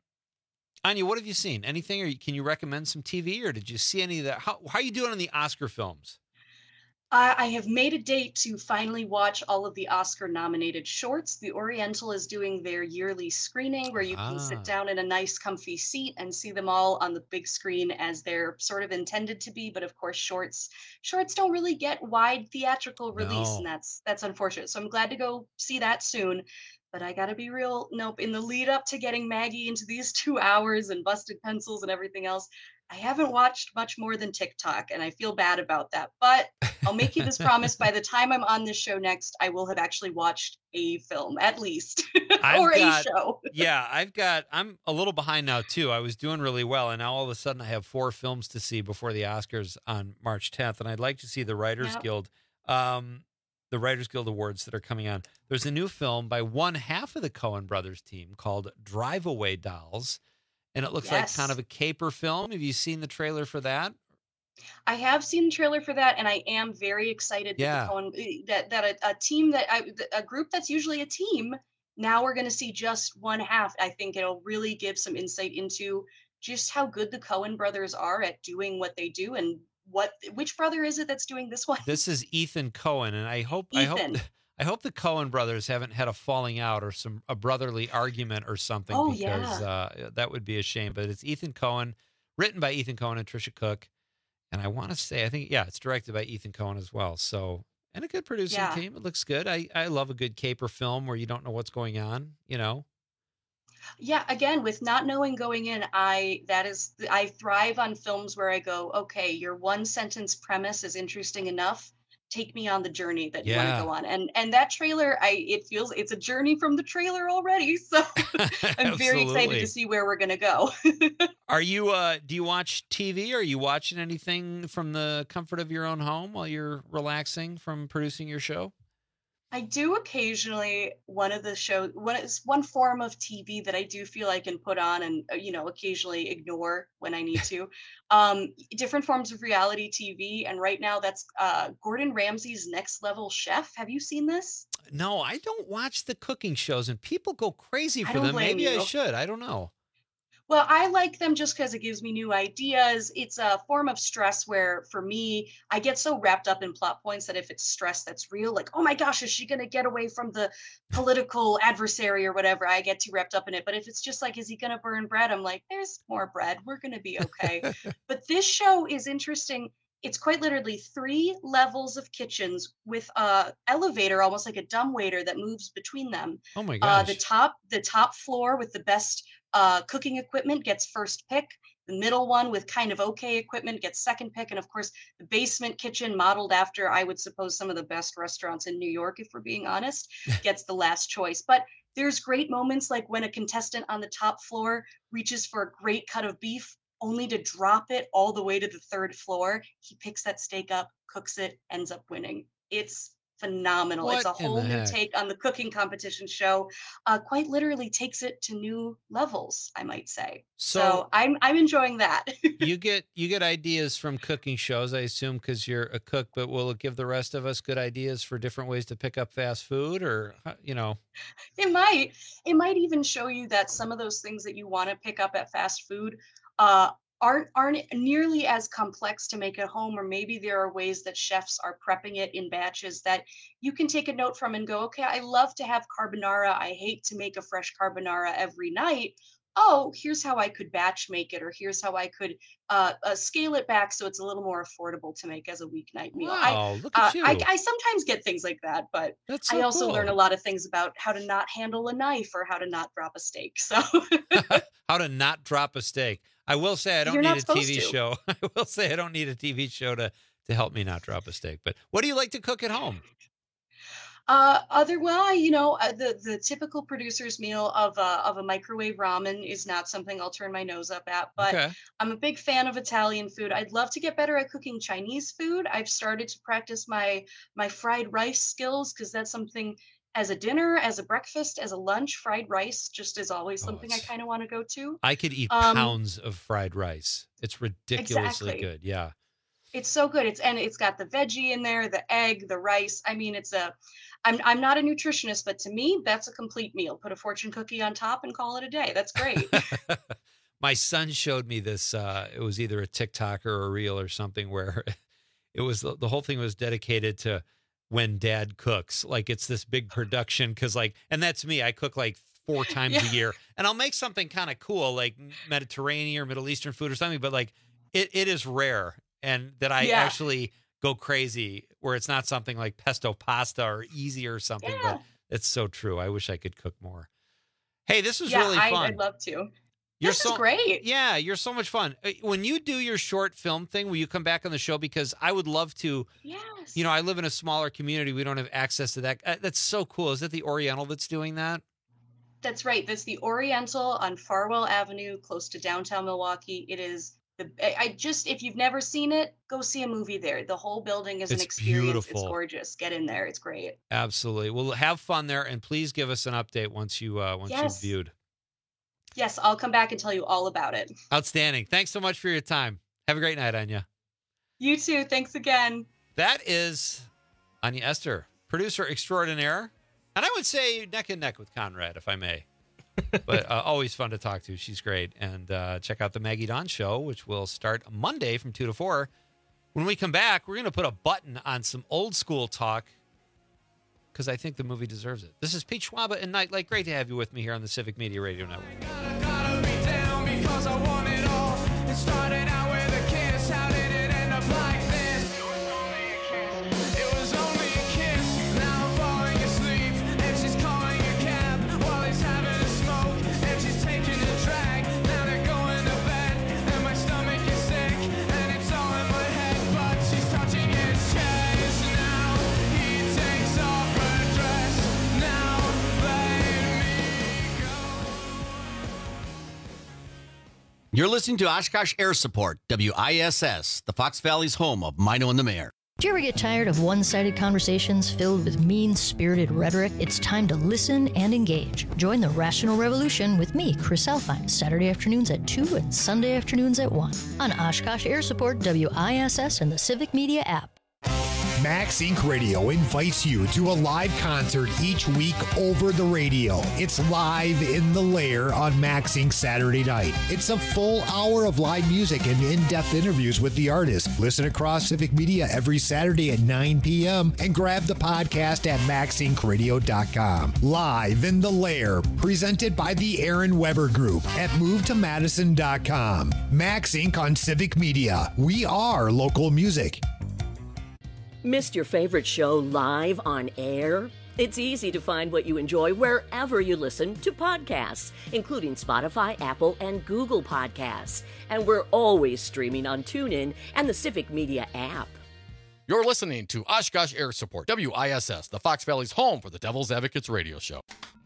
Anya, what have you seen? Anything, or can you recommend some TV, or did you see any of that? How are you doing on the Oscar films? I have made a date to finally watch all of the Oscar-nominated shorts. The Oriental is doing their yearly screening where you can sit down in a nice, comfy seat and see them all on the big screen as they're sort of intended to be. But of course, shorts don't really get wide theatrical release, and that's unfortunate. So I'm glad to go see that soon. But I got to be real. Nope. In the lead up to getting Maggie into these 2 hours and busted pencils and everything else, I haven't watched much more than TikTok, and I feel bad about that. But I'll make you this promise. By the time I'm on this show next, I will have actually watched a film, at least, a show. I'm a little behind now, too. I was doing really well, and now all of a sudden I have 4 films to see before the Oscars on March 10th, and I'd like to see the Writers Guild. The Writers Guild Awards that are coming on. There's a new film by one half of the Coen brothers team called Drive Away Dolls. And it looks like kind of a caper film. Have you seen the trailer for that? I have seen the trailer for that, and I am very excited that a group that's usually a team, now we're going to see just one half. I think it'll really give some insight into just how good the Coen brothers are at doing what they do, and which brother is it that's doing this one? This is Ethan Coen, and I hope the Coen brothers haven't had a falling out or a brotherly argument or something, because that would be a shame. But it's Ethan Coen, written by Ethan Coen and Trisha Cook. And I want to say, it's directed by Ethan Coen as well. So, and a good producing team. It looks good. I love a good caper film where you don't know what's going on, Yeah, again, with not knowing going in, I thrive on films where I go, okay, your one sentence premise is interesting enough. take me on the journey that you want to go on. And that trailer, it feels it's a journey from the trailer already. So I'm very excited to see where we're going to go. Are you, do you watch TV? Are you watching anything from the comfort of your own home while you're relaxing from producing your show? I do occasionally. One form of TV that I do feel I can put on and occasionally ignore when I need to. Different forms of reality TV, and right now that's Gordon Ramsay's Next Level Chef. Have you seen this? No, I don't watch the cooking shows, and people go crazy for them. Maybe I should. I don't know. Well, I like them just because it gives me new ideas. It's a form of stress where, for me, I get so wrapped up in plot points that if it's stress that's real, like, oh my gosh, is she going to get away from the political adversary or whatever? I get too wrapped up in it. But if it's just like, is he going to burn bread? I'm like, there's more bread. We're going to be okay. But this show is interesting. It's quite literally 3 levels of kitchens with a elevator, almost like a dumbwaiter that moves between them. Oh my gosh. The top floor with the best cooking equipment gets first pick. The middle one with kind of okay equipment gets second pick. And of course, the basement kitchen, modeled after, I would suppose, some of the best restaurants in New York, if we're being honest, gets the last choice. But there's great moments like when a contestant on the top floor reaches for a great cut of beef, only to drop it all the way to the 3rd floor. He picks that steak up, cooks it, ends up winning. It's phenomenal. It's a whole new take on the cooking competition show. Quite literally takes it to new levels, I might say. So I'm enjoying that. you get ideas from cooking shows, I assume, because you're a cook, but will it give the rest of us good ideas for different ways to pick up fast food, or It might even show you that some of those things that you want to pick up at fast food aren't nearly as complex to make at home, or maybe there are ways that chefs are prepping it in batches that you can take a note from and go, okay, I love to have carbonara. I hate to make a fresh carbonara every night. Oh, here's how I could batch make it, or here's how I could scale it back so it's a little more affordable to make as a weeknight meal. Wow, look at you. I sometimes get things like that, but I also learn a lot of things about how to not handle a knife or how to not drop a steak. So how to not drop a steak. I will say I don't need a TV show. I will say I don't need a TV show to help me not drop a steak. But what do you like to cook at home? The typical producer's meal of a microwave ramen is not something I'll turn my nose up at, but I'm a big fan of Italian food. I'd love to get better at cooking Chinese food. I've started to practice my fried rice skills, because that's something, as a dinner, as a breakfast, as a lunch, fried rice just is always something I kind of want to go to. I could eat pounds of fried rice. It's ridiculously good. Yeah. It's so good. It's got the veggie in there, the egg, the rice. I mean, I'm not a nutritionist, but to me, that's a complete meal. Put a fortune cookie on top and call it a day. That's great. My son showed me this. It was either a TikTok or a reel or something, where it was the whole thing was dedicated to when dad cooks. Like, it's this big production, and that's me. I cook like 4 times a year, and I'll make something kind of cool, like Mediterranean or Middle Eastern food or something, but like it is rare. And that I actually go crazy, where it's not something like pesto pasta or easy or something, but it's so true. I wish I could cook more. Hey, this was really fun. I'd love to. This is great. Yeah, you're so much fun. When you do your short film thing, will you come back on the show? Because I would love to. Yes. I live in a smaller community. We don't have access to that. That's so cool. Is it the Oriental that's doing that? That's right. That's the Oriental on Farwell Avenue, close to downtown Milwaukee. It is. If you've never seen it, go see a movie there. The whole building is an experience. Beautiful. It's gorgeous. Get in there. It's great. Absolutely. Well, have fun there, and please give us an update once you've viewed. Yes, I'll come back and tell you all about it. Outstanding. Thanks so much for your time. Have a great night, Anya. You too. Thanks again. That is Anya Ester, producer extraordinaire, and I would say neck and neck with Conrad, if I may. But always fun to talk to. She's great. And check out the Maggie Dawn Show, which will start Monday from 2 to 4. When we come back, we're going to put a button on some old school talk, because I think the movie deserves it. This is Pete Schwaba and Nightlight. Great to have you with me here on the Civic Media Radio Network. You're listening to Oshkosh Air Support, WISS, the Fox Valley's home of Mino and the Mayor. Do you ever get tired of one-sided conversations filled with mean-spirited rhetoric? It's time to listen and engage. Join the Rational Revolution with me, Chris Alfine, Saturday afternoons at 2 and Sunday afternoons at 1 on Oshkosh Air Support, WISS, and the Civic Media app. Max Inc. Radio invites you to a live concert each week over the radio. It's Live in the Lair on Max Inc. Saturday night. It's a full hour of live music and in-depth interviews with the artist. Listen across Civic Media every Saturday at 9 p.m. and grab the podcast at maxincradio.com. Live in the Lair, presented by the Aaron Weber Group at movetomadison.com. Max Inc. on Civic Media. We are local music. Missed your favorite show live on air? It's easy to find what you enjoy wherever you listen to podcasts, including Spotify, Apple, and Google Podcasts. And we're always streaming on TuneIn and the Civic Media app. You're listening to Oshkosh Air Support, WISS, the Fox Valley's home for the Devil's Advocates radio show.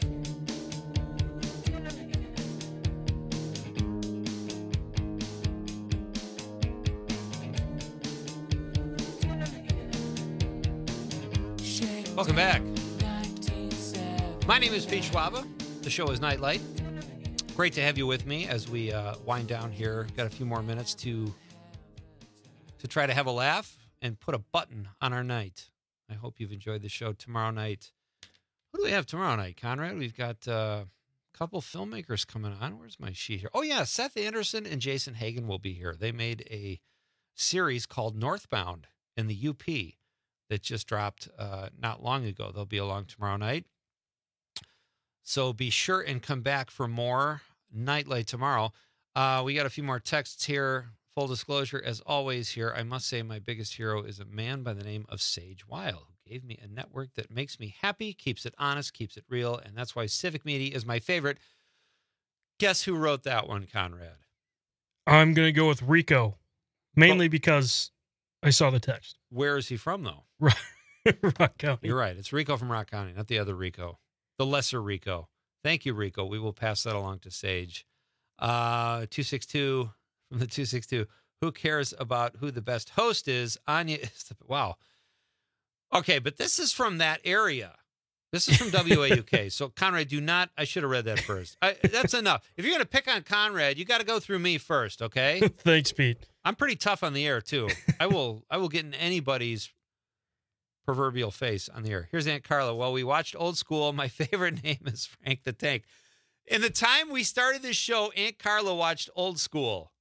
Welcome back. My name is Pete Schwaba. The show is Nightlight. Great to have you with me as we wind down here. Got a few more minutes to try to have a laugh and put a button on our night. I hope you've enjoyed the show tomorrow night. What do we have tomorrow night, Conrad? We've got a couple filmmakers coming on. Where's my sheet here? Oh, yeah, Seth Anderson and Jason Hagen will be here. They made a series called Northbound in the UP that just dropped not long ago. They'll be along tomorrow night. So be sure and come back for more Nightlight tomorrow. We got a few more texts here. Full disclosure, as always here, I must say my biggest hero is a man by the name of Sage Weil, who gave me a network that makes me happy, keeps it honest, keeps it real, and that's why Civic Media is my favorite. Guess who wrote that one, Conrad? I'm going to go with Rico, mainly because I saw the text. Where is he from, though? Rock County. You're right. It's Rico from Rock County, not the other Rico. The lesser Rico. Thank you, Rico. We will pass that along to Sage. 262 from the 262. Who cares about who the best host is? Anya is the, wow. Okay, but this is from that area. This is from WAUK. So, Conrad, do not, I should have read that first. That's enough. If you're going to pick on Conrad, you got to go through me first, okay? Thanks, Pete. I'm pretty tough on the air, too. I will get in anybody's proverbial face on the air. Here's Aunt Carla. Well, we watched Old School. My favorite name is Frank the Tank. In the time we started this show, Aunt Carla watched Old School.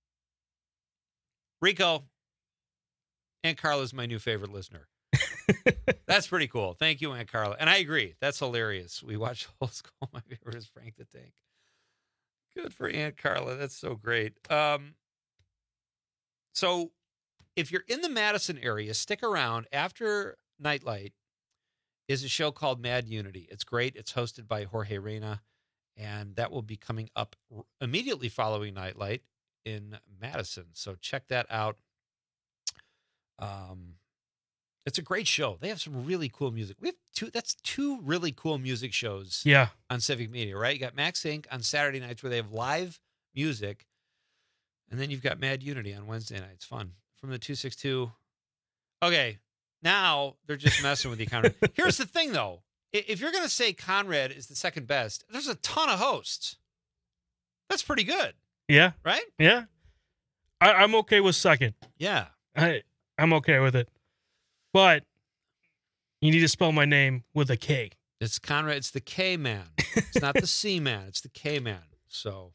Rico, Aunt Carla's my new favorite listener. That's pretty cool. Thank you, Aunt Carla. And I agree. That's hilarious. We watched Old School. My favorite is Frank the Tank. Good for Aunt Carla. That's so great. So if you're in the Madison area, stick around. After Nightlight is a show called Mad Unity. It's great. It's hosted by Jorge Reyna, and that will be coming up immediately following Nightlight in Madison. So check that out. It's a great show. They have some really cool music. We have two really cool music shows on Civic Media, right? You got Max Inc. on Saturday nights where they have live music, and then you've got Mad Unity on Wednesday nights. Fun. From the 262. Okay, now they're just messing with you, Conrad. Here's the thing, though. If you're going to say Conrad is the second best, there's a ton of hosts. That's pretty good. Yeah. Right? Yeah. I'm okay with second. Yeah. I'm okay with it. But you need to spell my name with a K. It's Conrad. It's the K man. It's not the C man. It's the K man. So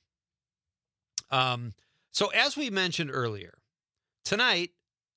as we mentioned earlier, tonight,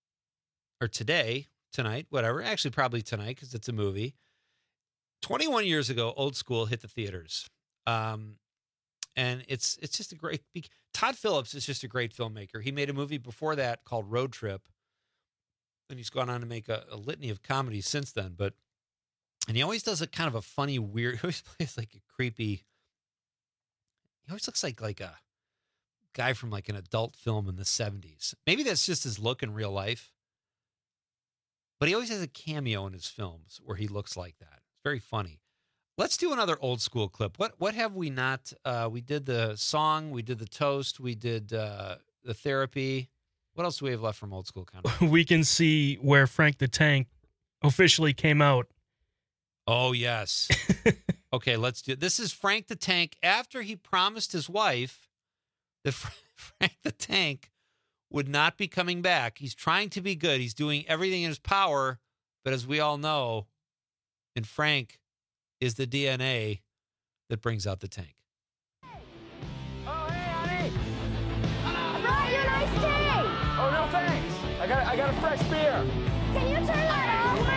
whatever. Actually, probably tonight because it's a movie. 21 years ago, Old School hit the theaters. And it's just a great... Todd Phillips is just a great filmmaker. He made a movie before that called Road Trip. And he's gone on to make a litany of comedies since then. And he always does a kind of a funny, weird... He always plays like a creepy... He always looks like a guy from like an adult film in the 70s. Maybe that's just his look in real life. But he always has a cameo in his films where he looks like that. It's very funny. Let's do another old school clip. What have we not? We did the song. We did the toast. We did the therapy. What else do we have left from old school country? We can see where Frank the Tank officially came out. Oh, yes. Okay, let's do it. This is Frank the Tank after he promised his wife that Frank the Tank would not be coming back. He's trying to be good. He's doing everything in his power. But as we all know, in Frank is the DNA that brings out the tank. Oh, hey, honey. I brought you a nice tea. Oh, no, thanks. I got a fresh beer. Can you turn that off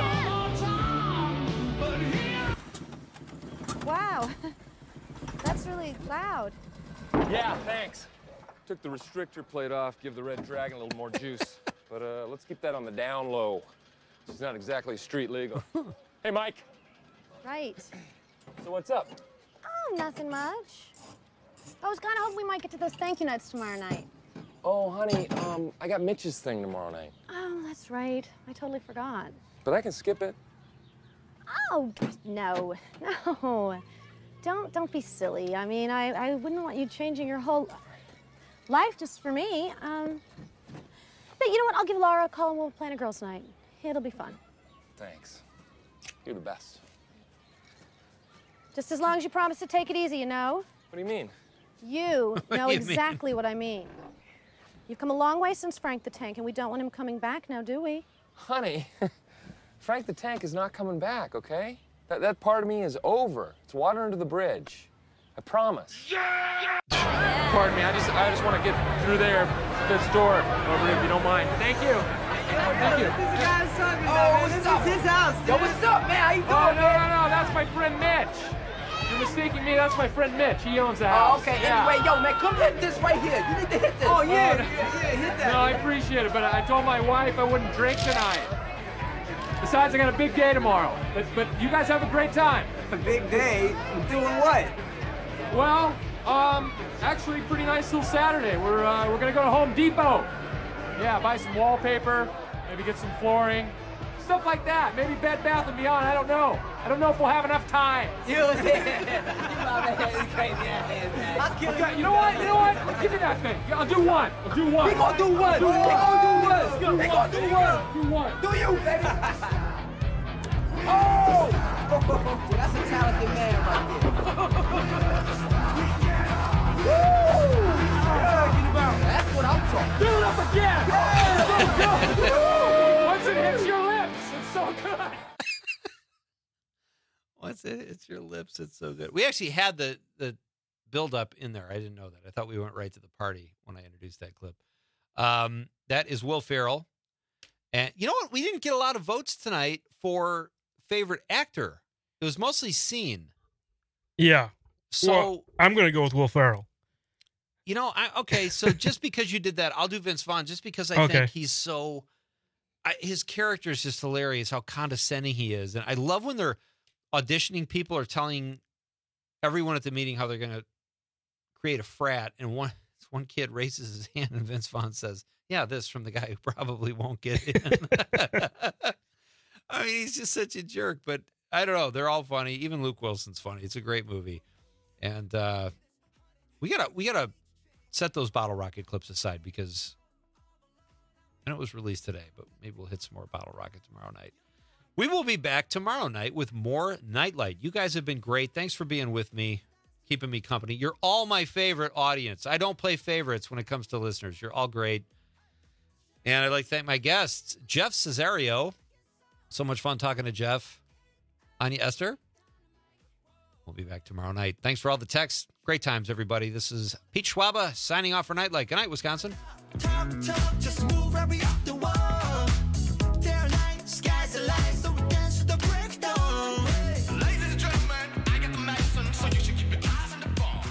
for a second? Wow. That's really loud. Yeah, thanks. Took the restrictor plate off, give the Red Dragon a little more juice. But let's keep that on the down low. She's not exactly street legal. Hey, Mike. Right. So what's up? Oh, nothing much. I was kind of hoping we might get to those thank you nights tomorrow night. Oh, honey, I got Mitch's thing tomorrow night. Oh, that's right. I totally forgot. But I can skip it. Oh, no. Don't be silly. I mean, I wouldn't want you changing your whole life just for me. But you know what? I'll give Laura a call and we'll plan a girls' night. It'll be fun. Thanks. You're the best. Just as long as you promise to take it easy, you know? What do you mean? You know exactly what I mean. You've come a long way since Frank the Tank, and we don't want him coming back now, do we? Honey, Frank the Tank is not coming back, okay? That part of me is over. It's water under the bridge. I promise. Yeah! Pardon me, I just want to get through there, this door over here, if you don't mind. Thank you. Thank you. This guy's talking about, this is his house. Yo, what's up, man? How you doing, no, that's my friend Mitch. You're mistaking me, that's my friend Mitch. He owns the house. Oh, okay. Yeah. Anyway, yo, man, come hit this right here. You need to hit this. Oh, yeah, hit that. No, I appreciate it, but I told my wife I wouldn't drink tonight. Besides, I got a big day tomorrow. But you guys have a great time. A big day? Doing what? Well, actually, pretty nice little Saturday. We're gonna go to Home Depot. Yeah, buy some wallpaper, maybe get some flooring, stuff like that. Maybe Bed Bath & Beyond. I don't know. I don't know if we'll have enough time. You my man, crazy ass. I'll kill you. You know what? Give me that thing. I'll do one. We gonna do one. Do one. They gonna do one. Do one. Do you, baby? Oh! That's a talented man right there. Woo! That's what I'm talking. Do it up again! Yeah! Once it hits your lips, it's so good. Once it hits your lips, it's so good. We actually had the build-up in there. I didn't know that. I thought we went right to the party when I introduced that clip. That is Will Ferrell. And you know what? We didn't get a lot of votes tonight for favorite actor. It was mostly scene. Yeah. So well, I'm going to go with Will Ferrell. You know, okay, so just because you did that, I'll do Vince Vaughn, just because I think he's so... his character is just hilarious, how condescending he is. And I love when they're auditioning people or telling everyone at the meeting how they're going to create a frat. And one kid raises his hand and Vince Vaughn says, yeah, this from the guy who probably won't get in. I mean, he's just such a jerk, but I don't know. They're all funny. Even Luke Wilson's funny. It's a great movie. And we gotta set those Bottle Rocket clips aside because I know it was released today, but maybe we'll hit some more Bottle Rocket tomorrow night. We will be back tomorrow night with more Nightlight. You guys have been great. Thanks for being with me, keeping me company. You're all my favorite audience. I don't play favorites when it comes to listeners. You're all great. And I'd like to thank my guests, Jeff Cesario. So much fun talking to Jeff. Anya Esther. We'll be back tomorrow night. Thanks for all the texts. Great times, everybody. This is Pete Schwaba signing off for Nightlight. Good night, Wisconsin. Talk, just move right up the wall. Their light, sky's the light, so we dance to the breakdown. Ladies and gentlemen, I got the medicine, so you should keep your eyes on the ball.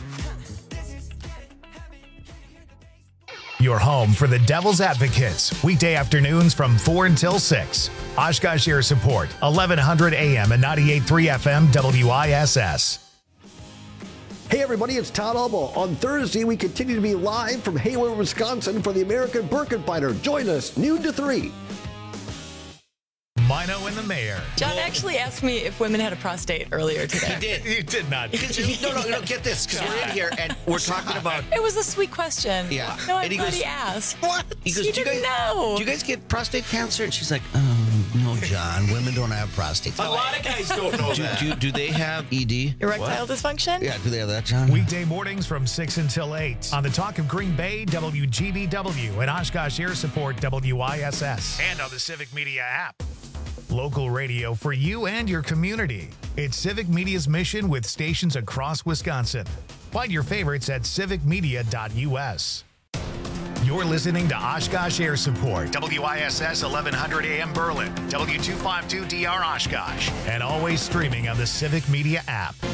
Your home for the Devil's Advocates. Weekday afternoons from 4 until 6. Oshkosh Air Support, 1100 AM and 98.3 FM WISS. Hey everybody, it's Todd Albo. On Thursday, we continue to be live from Hayward, Wisconsin for the American Birkenbiter. Join us, noon to 3. Mino and the mayor. John actually asked me if women had a prostate earlier today. He did. You did not. No, get this, because we're in here and we're talking about... It was a sweet question. Yeah. No, I'm And he glad goes, he asked. What? He goes, He do didn't know. you guys get prostate cancer? And she's like, no, John. Women don't have prostates. A lot of guys don't know that. Do they have ED? Erectile dysfunction? Yeah, do they have that, John? Weekday mornings from 6 until 8 on the Talk of Green Bay, WGBW, and Oshkosh Air Support, WISS, and on the Civic Media app. Local radio for you and your community. It's Civic Media's mission with stations across Wisconsin. Find your favorites at civicmedia.us. You're listening to Oshkosh Air Support, WISS 1100 AM Berlin, W252DR Oshkosh, and always streaming on the Civic Media app.